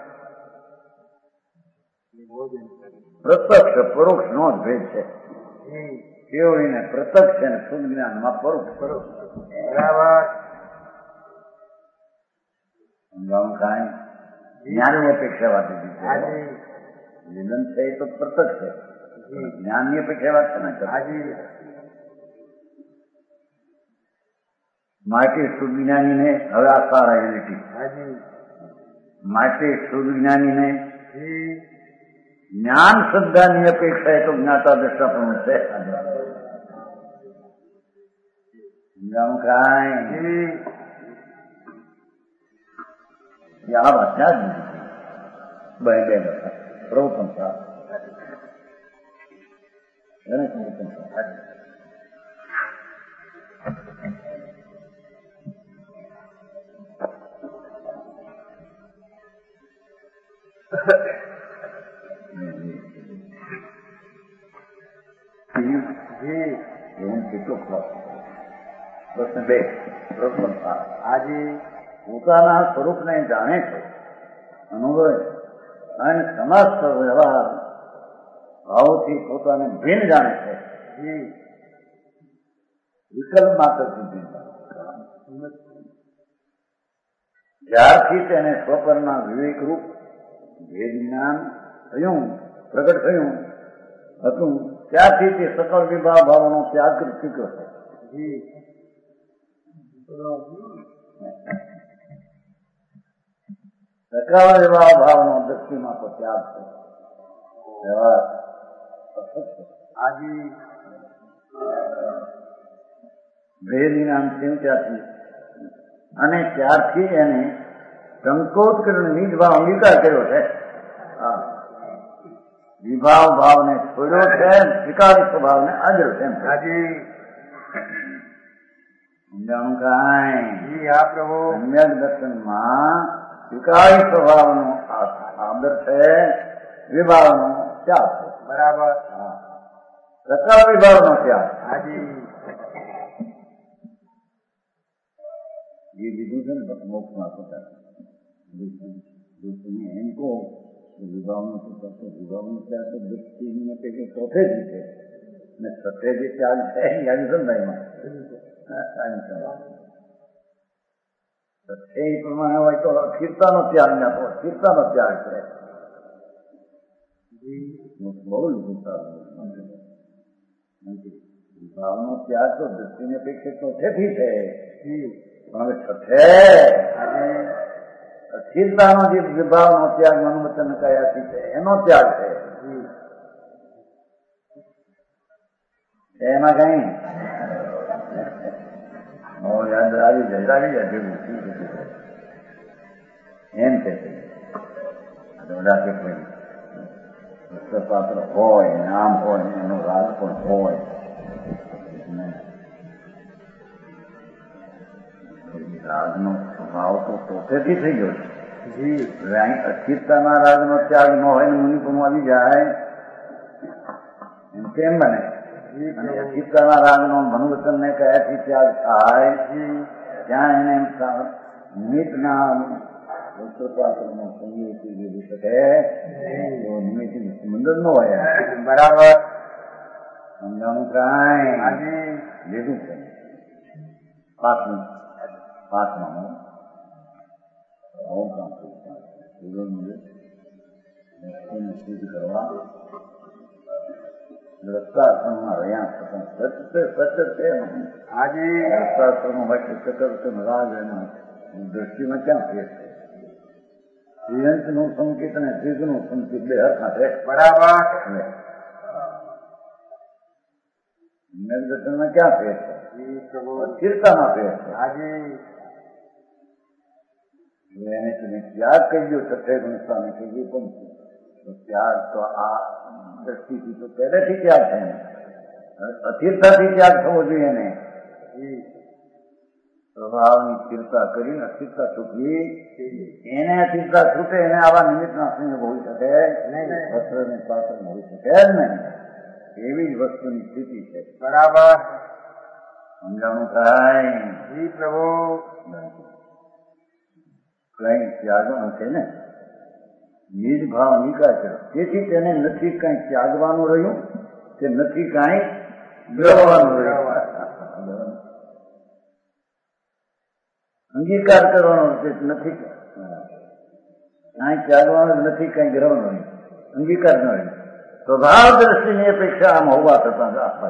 પ્રત્યક્ષ પરોક્ષ નો જ ભેદ છે. કેવળીને પ્રત્યક્ષ અને શુદ્ધ જ્ઞાનમાં પરોક્ષ. સમજાવું કાંઈ? જ્ઞાનની અપેક્ષા વાત મિલન છે એ તો પ્રત્યક્ષ છે. જ્ઞાનની અપેક્ષા વાત છે ને. માટે શુદ્ધ જ્ઞાનીને હવે આ સારા યુનિટી. માટે શુદ્ધ જ્ઞાનીને જ્ઞાન શ્રદ્ધાની અપેક્ષા એ તો જ્ઞાતા દ્રષ્ટા પણ છે. સમજાવું કાંઈ? આ વાત ત્યાં જ નથી. બે પ્રવર્તન કેટલો પ્રશ્ન 2 પ્રવર્તન. આજે પોતાના સ્વરૂપને જાણે છે, અનુભવે અને સમસ્ત વ્યવહાર ભાવથી પોતાને ભિન્ન જાણે છે. વિકલ્પ માત્ર જ્યારથી તેને સ્વપરના વિવેકરૂપ ભેદ જ્ઞાન થયું, પ્રગટ થયું હતું, ત્યારથી તે સકળ વિભાવ ભાવનો ત્યાગ કરી ચૂક્યો છે. સકળ વિભાવ ભાવનો દ્રષ્ટિમાં તો ત્યાગ છે. આજે ભેદ જ્ઞાન થયું ત્યાંથી, અને ત્યારથી એને સંકોચ કરીને નિજ ભાવ અંગીકાર કર્યો છે. વિભાવ ભાવને છોડ્યો છે, સ્વીકારી સ્વભાવને આદર્યો છે. સમજાણું કાંઈ? આ પ્રભુ સમ્યક દર્શનમાં સ્વીકારી સ્વભાવનો આદર છે, વિભાવનો ત્યાગ છે. બરાબર. સકળ વિભાવનો ત્યાગ. એ બીજું છે ને મોક્ષમાં થતા એમ કહો વિભાવનો વિભાવનો ત્યાગ તો દૃષ્ટિને પેલી ચોથે જ છે ને છઠ્ઠે જે ત્યાગ છે એની સમજાયમાં છઠ્ઠે પ્રમાણે હોય તો સ્થિરતાનો ત્યાગ ના તો સ્થિરતાનો ત્યાગ છે. બહુ વિભાવનો ત્યાગ તો દૃષ્ટિને અપેક્ષા ચોથેથી છે, પણ હવે છઠ્ઠે સ્થિરતાનો જે વિભાવનો ત્યાગ મનોવચન કયાથી છે એનો ત્યાગ છે. એમાં કઈ યાદ આવી જાય એમ છે. પાત્ર હોય, નામ હોય, એનો રાગ પણ હોય, રાગનો સ્વભાવ તો પોતેથી થઈ ગયો છે. અસ્થિરતાના રાગનો ત્યાગ ન હોય ને મુનિપુણ આવી જાય એમ કેમ બને? અને અસ્થિરતાના રાગનો મનોવચન ને કયાથી ત્યાગ થાય ત્યાં એને નિમિત્તના પાત્રનો સંગીત શકે એવો નિમિત્ત મંડળ ન હોય. બરાબર. સમજાણું કાંઈ હાજી લીધું છે. પાંચમાં કામ સિદ્ધ કરવા રસ્તાશ્રમમાં રહ્યા છતાં સતત છે. હાજી રસ્તાશ્રમમાં હોય સતત રાજ એમાં દ્રષ્ટિમાં ક્યાં ફેર છે? શ્રીયંશનું સંકેત અને શ્રીજનું સંકેત બે હરખા છે. બરાબર દર્શનમાં ક્યાં ફેર છે? સ્થિરતામાં ફેર છે. હાજી એને તમે ત્યાગ કહી દો છઠ્ઠે ગુણસ્થાને કહીએ પણ ત્યાગ તો આ દ્રષ્ટિથી તો પહેલેથી ત્યાગ છે. અસ્થિરતાથી ત્યાગ થવો જોઈએ ને. સ્વભાવની સ્થિરતા કરીને અસ્થિરતા છૂટવી, એને અસ્થિરતા છૂટે એને આવા નિમિત્તના સંયોગ હોઈ શકે વસ્ત્ર ને પાત્ર હોઈ શકે જ નહીં. એવી જ વસ્તુની સ્થિતિ છે. બરાબર સમજાણું થાય? જી પ્રભુ કઈ ત્યાગવાનું છે ને, નિજ ભાવ નિકાચર. તેથી તેને નથી કઈ ત્યાગવાનું રહ્યું કે નથી કઈ ગ્રહવાનું રહ્યું. અંગીકાર કરવાનો નથી, કઈ ત્યાગવાનું નથી, કઈ ગ્રહવાનું નહીં, અંગીકાર ન રહ્યું. સ્વભાવ દ્રષ્ટિની અપેક્ષા આમ હોવા થતા આપવા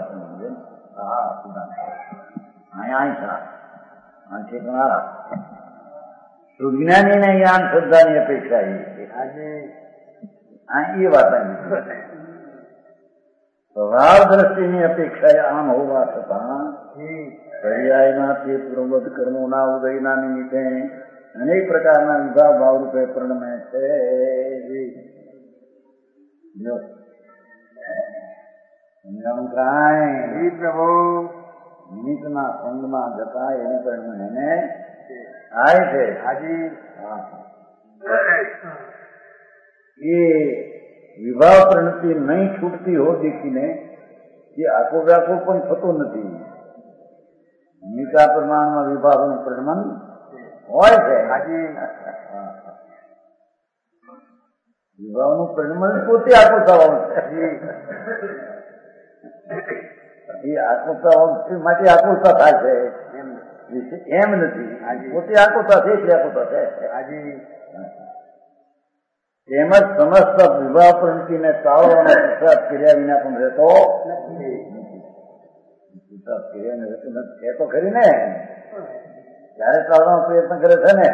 સુજ્ઞાની ને જ્ઞાન શ્રદ્ધાની અપેક્ષા એ છે. એ વાત સ્વભાવ દ્રષ્ટિની અપેક્ષા આમ હોવા છતાં પર્યાયમાં તે પૂર્વવત કર્મોના ઉદયના નિમિત્તે અનેક પ્રકારના વિભાગ ભાવરૂપે પરિણમે છે. પ્રભુ નિમિત્તના સંગમાં જતા એને પરિણામે એને થાય છે. હાજી એ વિભાવ પ્રણતિ નહીં છૂટતી હો દેખીને એ આખો વ્યાખો પણ થતો નથી. ભૂમિકા પ્રમાણમાં વિભાવનું પરિણામ હોય છે. વિભાવનું પરિણામ પોતે આખું થવાનું છે. એ આકુરતા માટે આકુરતા થાય છે એમ નથી. પોતે આકુરતા છે એટલે આકુરતા છે. તેમજ સમસ્ત વિવાહ પ્રવૃત્તિને ટાળવાનો પુરુષાર્થ કર્યા વિના પણ રહેતો પુરુષાર્થ કર્યા રહેતો નથી. એ તો ખરી ને, ત્યારે ટાળવાનો પ્રયત્ન કરે છે ને.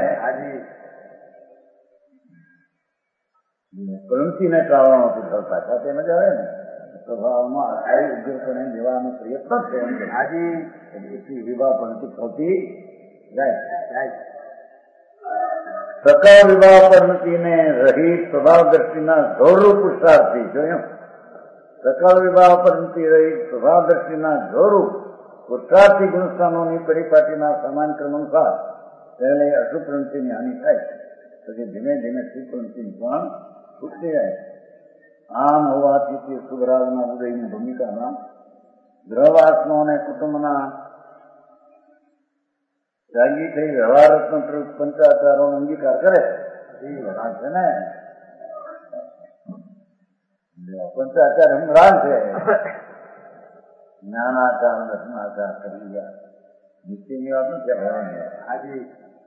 પ્રવૃત્તિને ટાળવાનો પુરુષાર્થ પાછા તે મજા આવે ને. સ્વભાવમાં આખરી ઉગ્રપણે લેવાનો પ્રયત્ન છે. એટલી વિવાહ પ્રવૃત્તિ થતી જાય. સકાળ વિવાહ પ્રવૃત્તિને રહિત સ્વભાવ દ્રષ્ટિના ગૌરવ પુરુષાર્થી જોયું. સકાળ વિવાહ પ્રવૃત્તિ રહિત સ્વભાવ દ્રષ્ટિના ગૌરવ પુરુષાર્થી ગુણસ્થાનોની પરિપાટીના સમાન ક્રમ અનુસાર પહેલે અશુભ પ્રવૃત્તિની હાનિ થાય પછી ધીમે ધીમે શુભ પ્રવૃત્તિની પણ છૂટતી જાય. આમ હોવાથી તે શુભરાગના ઉદયની ભૂમિકામાં ગ્રહવાસનો અને કુટુંબના ત્યાગી થઈ વ્યવહાર પંચાચારોનો અંગીકાર કરે છે ને. પંચાચાર રાગ છે. જ્ઞાનાચાર દર્શનાચાર કરી ગયા નિશ્ચયની વાત નથી.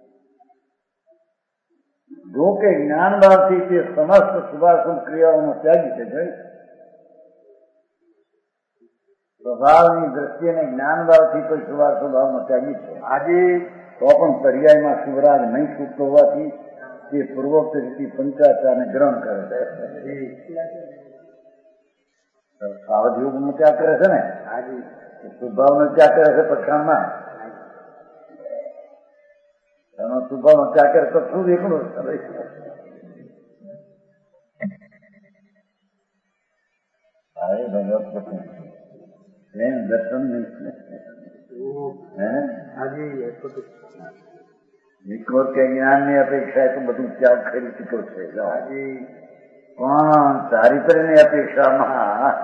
જો કે જ્ઞાન ભાવથી તે સમસ્ત શુભાશુભ ક્રિયાઓનો ત્યાગી છે. જોઈ સ્વભાવની દ્રષ્ટિએ જ્ઞાન ભાવથી કોઈ શુભાશુભ ભાવનો ત્યાગી છે. તો પણ પર્યાયમાં શુભરાગ નહીં છૂટતો હોવાથી તે પૂર્વોક્ત રીતે પંચાચારને ગ્રહણ કરે છે. સાવધયોગનો ત્યાગ કરે છે ને, શુભભાવનો ત્યાગ કરે છે પક્ષાણમાં. એનો શુભભાવનો ત્યાગ કરે તો શું એકલું દર્શન નિકોર કે જ્ઞાનની અપેક્ષા તો બધું ત્યાગ કરી ચૂક્યો છે. પણ ચારિત્ર્યની અપેક્ષામાં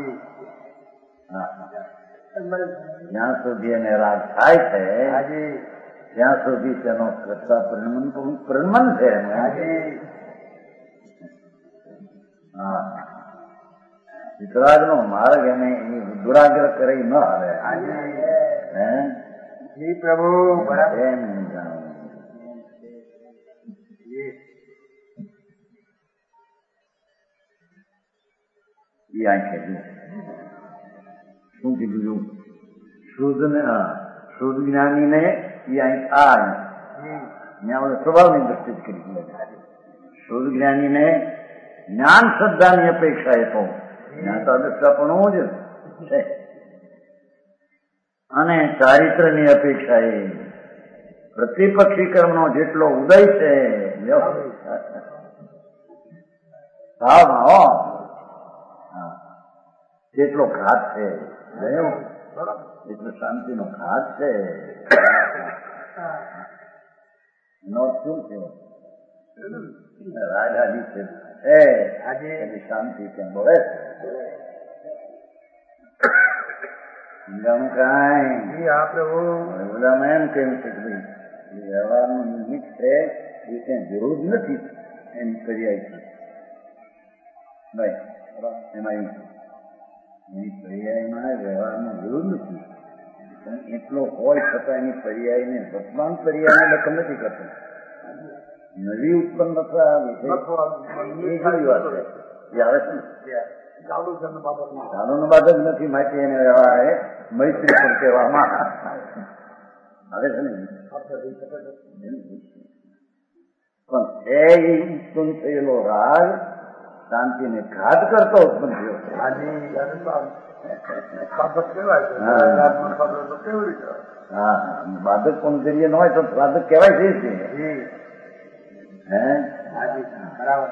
જ્યાં સુધી એને રાગ થાય છે ત્યાં સુધી તેનો કરતા પરિણમન છે. વિતરાગનો માર્ગ એને દુરાગ્રહ કરી ન આવે. હે જી પ્રભુ બરાબર. એમ જાણવું. એ આંખે શું કીધું? શુદ્ધ જ્ઞાની ને સ્વભાવની દ્રષ્ટિ જ કરી. શુદ્ધ જ્ઞાની ને જ્ઞાન શ્રદ્ધાની અપેક્ષા એ તો જ્ઞાતા દ્રષ્ટાપણું જ છે, અને ચારિત્રની અપેક્ષા એ પ્રતિપક્ષી કર્મનો જેટલો ઉદય છે ભાવમાં જેટલો ઘાત છે, એટલો શાંતિનો ઘાત છે. એનો શું થયો? રાજાજી છે આજે શાંતિ ત્યાં બોલે સમજાણું કાંઈ બધામાં એમ કહ્યું છે કે ભાઈ વ્યવહારનું નિમિત્ત છે એ ક્યાં વિરોધ નથી એની પર્યાય છે. ભાઈ એમાં એવું છે, એની પર્યાયમાં વ્યવહારનો વિરોધ નથી, પણ એટલો હોય છતાં એની પર્યાયને વર્તમાન પર્યાયને લખન નથી કરતો. નવી ઉત્પન્ન થવા વિશે એ ઘણી વાત છે. એ આવે છે ચાલુનો બાદ જ નથી, માટે એને વ્યવહાર એ મૈત્રી પણ કહેવામાં આવે છે ને. પણ છે એ ઉત્પન્ન થયેલો રાગ શાંતિને ઘાત કરતો ઉત્પન્ન થયો છે. હા, બાધક પણ કરીએ ન હોય તો બાધક કહેવાય છે. હે બરાબર.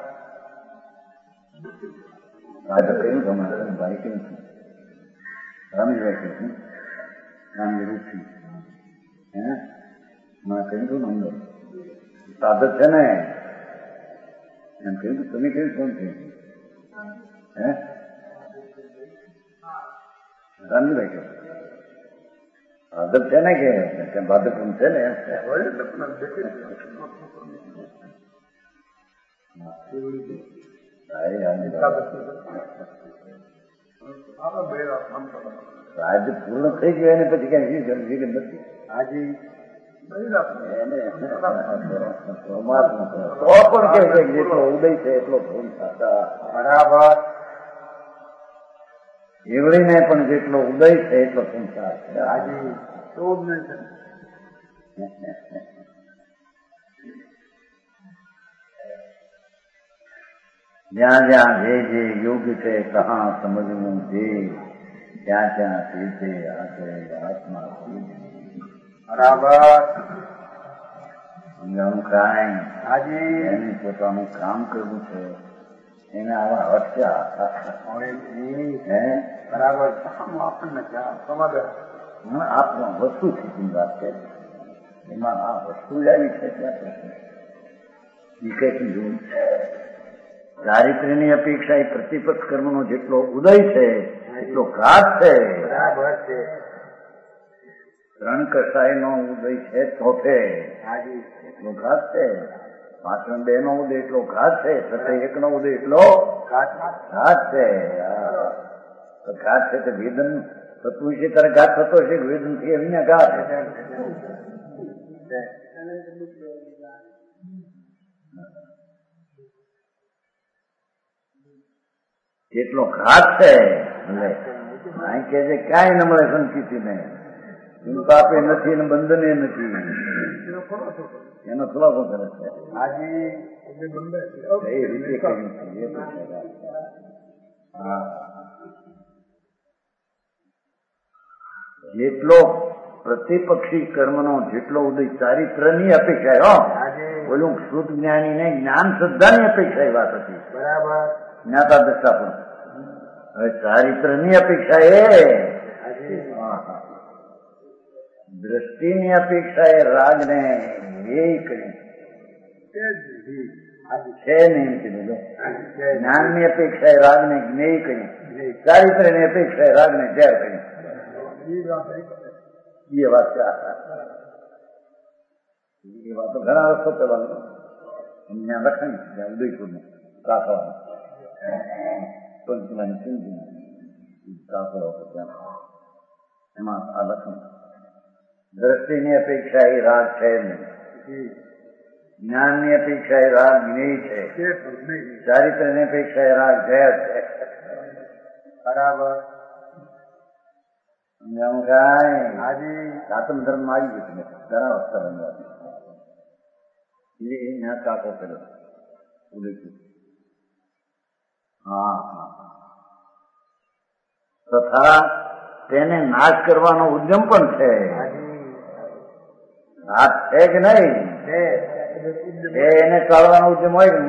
બાધક કહ્યું તમારે ભાઈ કેમ છે? રમેશભાઈ કહ્યું છું નાની રૂપથી. હે મેં કહ્યું હતું ને અંદર સાધક છે ને એમ કહ્યું. તમે કહ્યું કોણ છે? હે રામજીભાઈ કહ્યું સાધક છે ને કે બાધક છે ને એમ. રાજ્ય પૂર્ણ થઈ ગયું એને પછી ક્યાં નથી. હાજી જેટલો ઉદય છે એટલો ભૂલ થતા બરાબર. એવડીને પણ જેટલો ઉદય છે એટલો સંસાર છે. હાજી જ્યાં જ્યાં જે જે યોગ છે કહા સમજવું જે ત્યાં ત્યાં તે આચરે આત્મા બરાબર. સમજાણું કાંઈ હાજી એને પોતાનું કામ કરવું છે એને આવા હત્યા હે બરાબર. આપણને આપનો વસ્તુ સ્થિતિની વાત છે, એમાં આ વસ્તુ આવી છે ત્યાં પ્રશ્ન એ કઈ જોવું. ચારિત્ર્યની અપેક્ષા એ પ્રતિપક્ષ કર્મનો જેટલો ઉદય છે એટલો ઘાત છે. બરાબર છે. ત્રણ કસાયનો ઉદય છે ચોથે એટલો ઘાત છે. પાંચમાં બે નો ઉદય એટલો ઘાત છે, છતાં એક નો ઉદય એટલો ઘાત છે. ઘાત છે તો વેદન થતું છે ત્યારે ઘાત થતો છે, વેદન થી એમને ઘાત એટલો ઘાત છે. અહીં કે છે કાંઈ ન મળે સંસ્કૃતિ ને એનું પાપે નથી ને બંધને નથી, એનો ખુલાસો કરે છે. એ રીતે કર્યું છે. જેટલો પ્રતિપક્ષી કર્મનો જેટલો ઉદય ચારિત્રની અપેક્ષા બોલું શુદ્ધ જ્ઞાની ને જ્ઞાન શ્રદ્ધાની અપેક્ષા એ વાત હતી. બરાબર. જ્ઞાતા દશા પણ હવે ચારિત્રની અપેક્ષા એ દ્રષ્ટિની અપેક્ષા એ રાગને એ કરી છે ને એમ કીધું. જ્ઞાનની અપેક્ષા એ રાગને જ્ઞેય કરી, ચારિત્રની અપેક્ષા એ રાગને ઝેર કરી. એ વાત છે. એ વાતો ઘણા રસ્તો કરવાનો ત્યાં લખાણી ઉદયપુર રાખવાનું પંચલાની સિંધી એમાં આ લખન દ્રષ્ટિની અપેક્ષા એ રાગ છે નહીં, જ્ઞાનની અપેક્ષા એ રાગ જ્ઞેય છે, ચારિત્રની અપેક્ષા એ રાગ જય છે. બરાબર. સમજાવું કાંઈ? હાજી. આત્મ ધર્મ આવી ગયું છે ઘણા વસ્તા બનવા એ ત્યાં કાકો પેલો ઉલ્લેખ્યું. હા હા. તથા તેને નાશ કરવાનો ઉદ્યમ પણ છે. નાશ છે કે નહીં? એને ટાળવાનો ઉદ્યમ હોય કે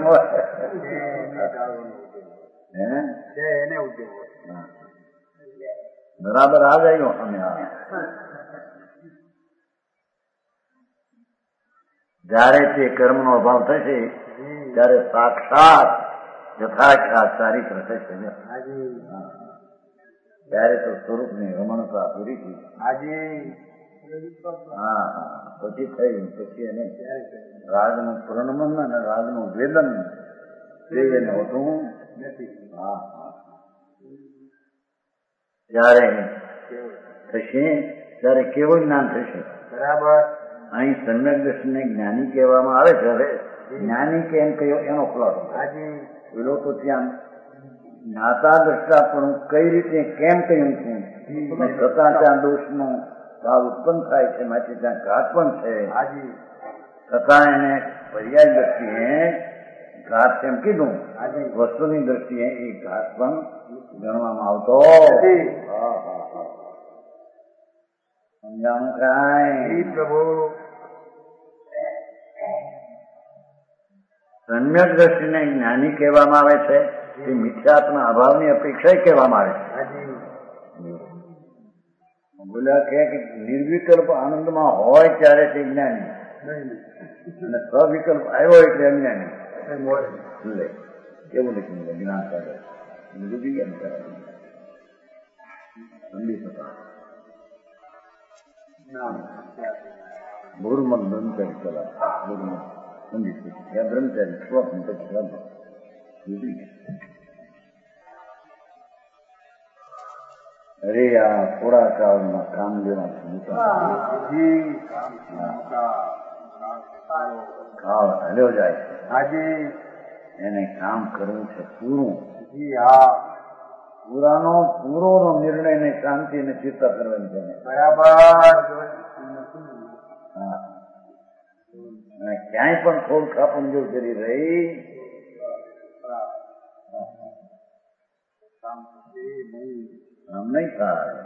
બરાબર આ જાય અમે જયારે તે કર્મનો અભાવ થશે ત્યારે સાક્ષાત યથાખ્યાત ચારિત્ર થશે. ત્યારે તો સ્વરૂપની રમણતા પૂરી થઈ. હા હા. પછી થયું પછી એને રાગનું પૂર્ણમન અને રાગનું વેદન એને હોતું નથી. હા હા. જયારે થશે ત્યારે કેવું જ્ઞાન થશે? બરાબર. અહીં સમ્યક દર્શનને જ્ઞાની કહેવામાં આવે છે. હવે જ્ઞાની કેમ કયો એનો ખુલાસો. પેલો તો ત્યાં જ્ઞાતા દ્રષ્ટા પણ કઈ રીતે કેમ કહ્યું છું છતાં ત્યાં દોષનો ભાવ ઉત્પન્ન થાય છે, માટે ત્યાં ઘાત પણ છે. છતાં એને પર્યાય દ્રષ્ટિએ ઘાત કેમ કીધું? વસ્તુની દ્રષ્ટિએ એ ઘાત પણ ગણવામાં આવતો. સમજાણું કાંઈ? પ્રભુ સમ્યક દ્રષ્ટિને જ્ઞાની કહેવામાં આવે છે. એ મિથ્યાત્મા અભાવની અપેક્ષા કહેવામાં આવે છે. બોલ્યા કે નિર્વિકલ્પ આનંદમાં હોય ત્યારે તે જ્ઞાની, અને સવિકલ્પ આવ્યો એટલે અજ્ઞાની. કેવું લખ્યું? જ્ઞાન કરે સમજી ગયા સમજી શકા. ભૂર્મન બ્રહ્મચારી ચલા સમજી શકી બ્રહ્મચારી સ્વપ્ન પછી અરે આ થોડા કાળમાં કામ લેવાનું કાળ હલ્યો જાય છે. હાજી. એને કામ કરવું છે પૂરું. પૂરોનો નિર્ણય ને શાંતિ ને ચિંતા કરવાની છે. બરાબર. હા. અને ક્યાંય પણ ખોડ કાપણ જો કરી રહી આમ નહીં થાય.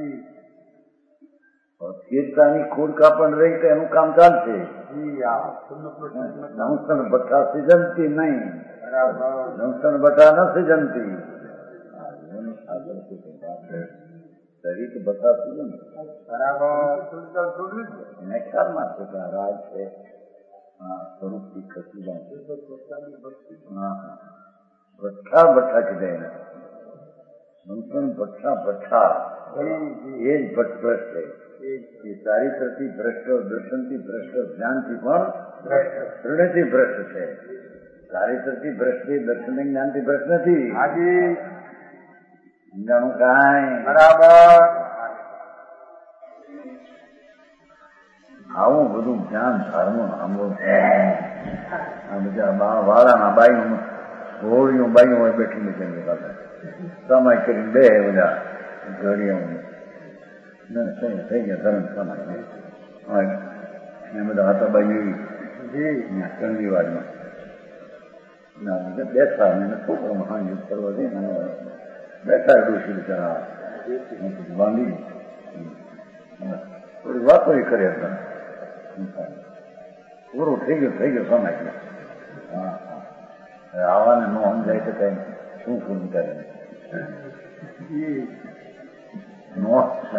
સ્થિરતાની ખોડ કાપણ રહી તો એનું કામ ચાલશે. જંકશન ભઠ્ઠા સિજનતી નહીં. જંકશન ભઠ્ઠા ન સિજનતી. શરીર ભઠ્ઠા સિજન એને ખ્યાલમાં છે કે રાજ છે. સ્વરૂપથી ખસી જાય. ભઠ્ઠા ભઠ્ઠા કીધા એને. ભઠ્ઠા એ જ ભટ્ટ છે. એ ચારિત્રથી ભ્રષ્ટ, દર્શનથી ભ્રષ્ટ, જ્ઞાનથી પણ ત્રણેયથી ભ્રષ્ટ છે. ચારિત્રથી ભ્રષ્ટ છે, દર્શન જ્ઞાનથી ભ્રષ્ટ નથી. સમજાણું કાંઈ? બરાબર. આવું બધું જ્ઞાન ધર્મો આંબો છે. આ બધા વાળાના બાઈનું હોળીઓ બાઈઓ હોય બેઠી નીકળી પાસે સમય કરીને બે બધા ઘડીઓ થઈ ગયા ધર્મ સમય એ બધા હતા બાઈ ચંદીવાડમાં બેઠા એને છોકરામાં હાંજી કરવા દે બેઠા ડોસી બિચારા બાંધી થોડી વાતો કરે હતા. પૂરું થઈ ગયો સમય. હા આવાને ન સમજાય તો કઈ શું પૂરું કરે નો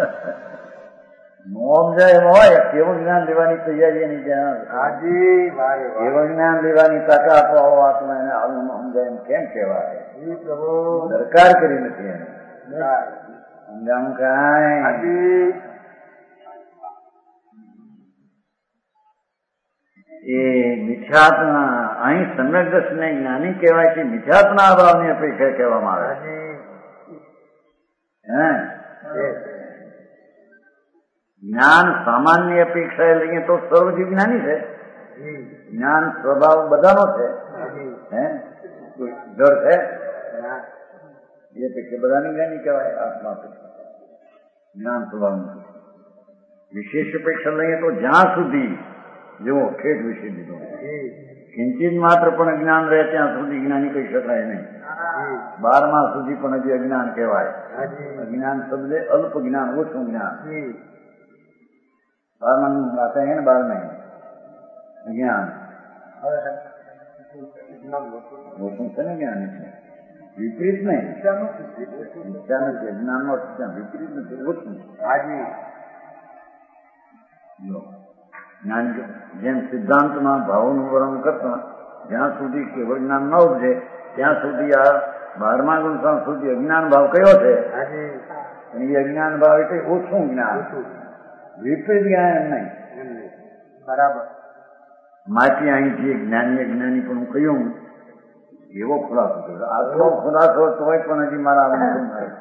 સમજાય એમ હોય. કેવું જ્ઞાન લેવાની તૈયારી એની જ્યાં કેવું જ્ઞાન લેવાની તાકાત આત્મા એને આવું સમજાય એમ કેમ કહેવાય? દરકાર કરી નથી એને. સમજાણું કાંઈ? એ મિથ્યાત્મા અહીં સમ્યક દર્શનને જ્ઞાની કહેવાય છે. મિથ્યાત્મા અભાવની અપેક્ષા કહેવામાં આવે છે. હે જ્ઞાન સામાન્ય અપેક્ષાએ લઈએ તો સર્વજી જ્ઞાની છે. જ્ઞાન સ્વભાવ બધાનો છે. હે ડર છે એ અપેક્ષા બધાની જ્ઞાની કહેવાય. આત્મા જ્ઞાન સ્વભાવનું વિશેષ અપેક્ષા લઈએ તો જ્યાં સુધી જેવો ખેત વિશે દીધો કિંચિત માત્ર પણ જ્ઞાન રહે ત્યાં સુધી જ્ઞાની કહી શકાય નહીં. 12મા સુધી પણ હજી અજ્ઞાન કહેવાય. અજ્ઞાન શબ્દે અલ્પ જ્ઞાન, ઓછું જ્ઞાન. 12મા વાત હે ને 12મા જ્ઞાન ઓછું છે ને જ્ઞાન છે વિપરીત નહીં. ઈચ્છા નથી જ્ઞાન નો વિપરીત નથી, ઓછું. જ્ઞાન જેમ સિદ્ધાંતમાં ભાવોનું વર્ણન કરતા જ્યાં સુધી કેવળ જ્ઞાન ન ઉપજે ત્યાં સુધી આ 12મા ગુણ સુધી અજ્ઞાન ભાવ કયો છે? એ અજ્ઞાન ભાવ એટલે ઓછું જ્ઞાન, વિપરીત જ્ઞાન નહીં. બરાબર. માથી અહીંથી જ્ઞાની અજ્ઞાની પણ હું કહ્યું એવો ખુલાસો કર્યો. આટલો ખુલાસો તોય પણ હજી મારા અનુભવ થાય.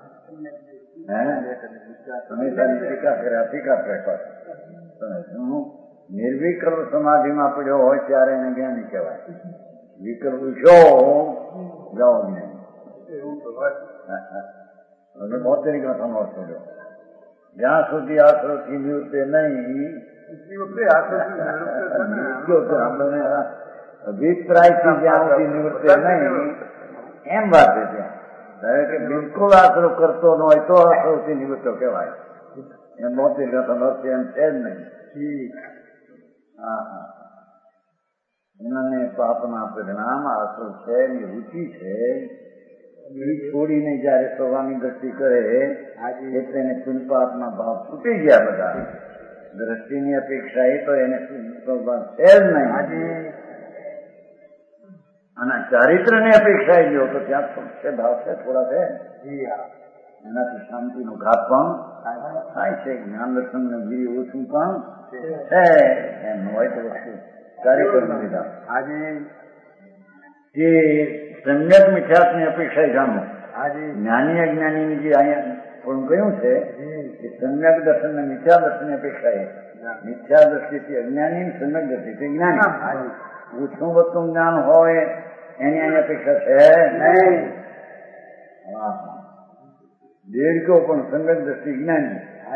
નિર્વિકલ્પ સમાધિમાં પડ્યો હોય ત્યારે એને જ્ઞાની કહેવાય. વિકલ્પ શો જાઓ જ્ઞાની. 72 સમર્થ પડ્યો જ્યાં સુધી આશ્રથી નિવૃત્તે નહીં અભિપ્રાયથી જ્યાં સુધી નિવૃત્તે નહીં એમ વાત છે. ત્યાં કે બિલકુલ આશરો કરતો ન હોય તો સૌથી નિવૃત્તો કહેવાય. એમ 72 સમર્થ એમ છે જ નહીં. એમને પાપના પરિણામ આશરો છે એની રુચિ છે એ છોડીને જયારે સ્વભાવની દ્રષ્ટિ કરે એટલે એને પુણ્યપાપના ભાવ છૂટી ગયા. બધા દ્રષ્ટિની અપેક્ષા એ તો એને સ્વભાવ છે જ નહીં. અને ચારિત્રની અપેક્ષા એ ગયો તો ત્યાં છે ભાવ છે, થોડા છે. એનાથી શાંતિનો ઘાત પણ થાય છે. જ્ઞાન દર્શન ને ગીરી ઓછું પણ છે. એમ હોય તો વસ્તુ ચારિત્ર લીધા. જે સંગત મિથ્યાસની અપેક્ષા જાણો. જ્ઞાની અજ્ઞાનીની જે અહીંયા પણ કહ્યું છે કે સંગત દર્શન ને મિથ્યા દર્શનની અપેક્ષા એ મિથ્યા દ્રષ્ટિથી અજ્ઞાની, સંગત દ્રષ્ટિથી જ્ઞાની. ઓછું વધતું જ્ઞાન હોય એની અહીં અપેક્ષા છે નહીં. દેડકો પણ સંગત દ્રષ્ટિ જ્ઞાની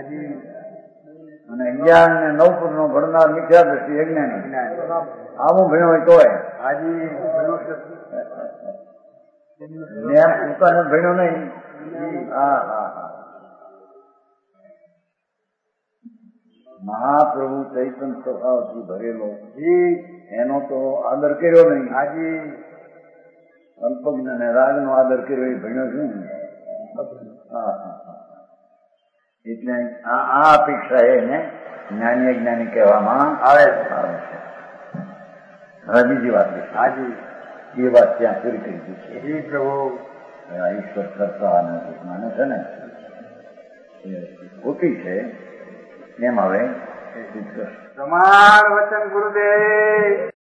અને 11 ને 9 નો ભણનાર મિથ્યા દ્રષ્ટિ અજ્ઞાની. આવું ભણ્યો હોય તોય પોતાનું ભણ્યો નહીં. મહાપ્રભુ ચૈતન્ય સ્વભાવથી ભરેલો એનો તો આદર કર્યો નહીં. અલ્પજ્ઞ ને રાગ નો આદર કર્યો એ ભણ્યો છું. એટલે આ અપેક્ષા એને જ્ઞાની અજ્ઞાની કહેવામાં આવે છે. હવે બીજી વાત એ વાત ત્યાં પૂરી કરી દીધી છે. ઈશ્વર કરતા માને છે ને એ ખોટી છે એમ હવે પ્રમાણ વચન ગુરુદેવ.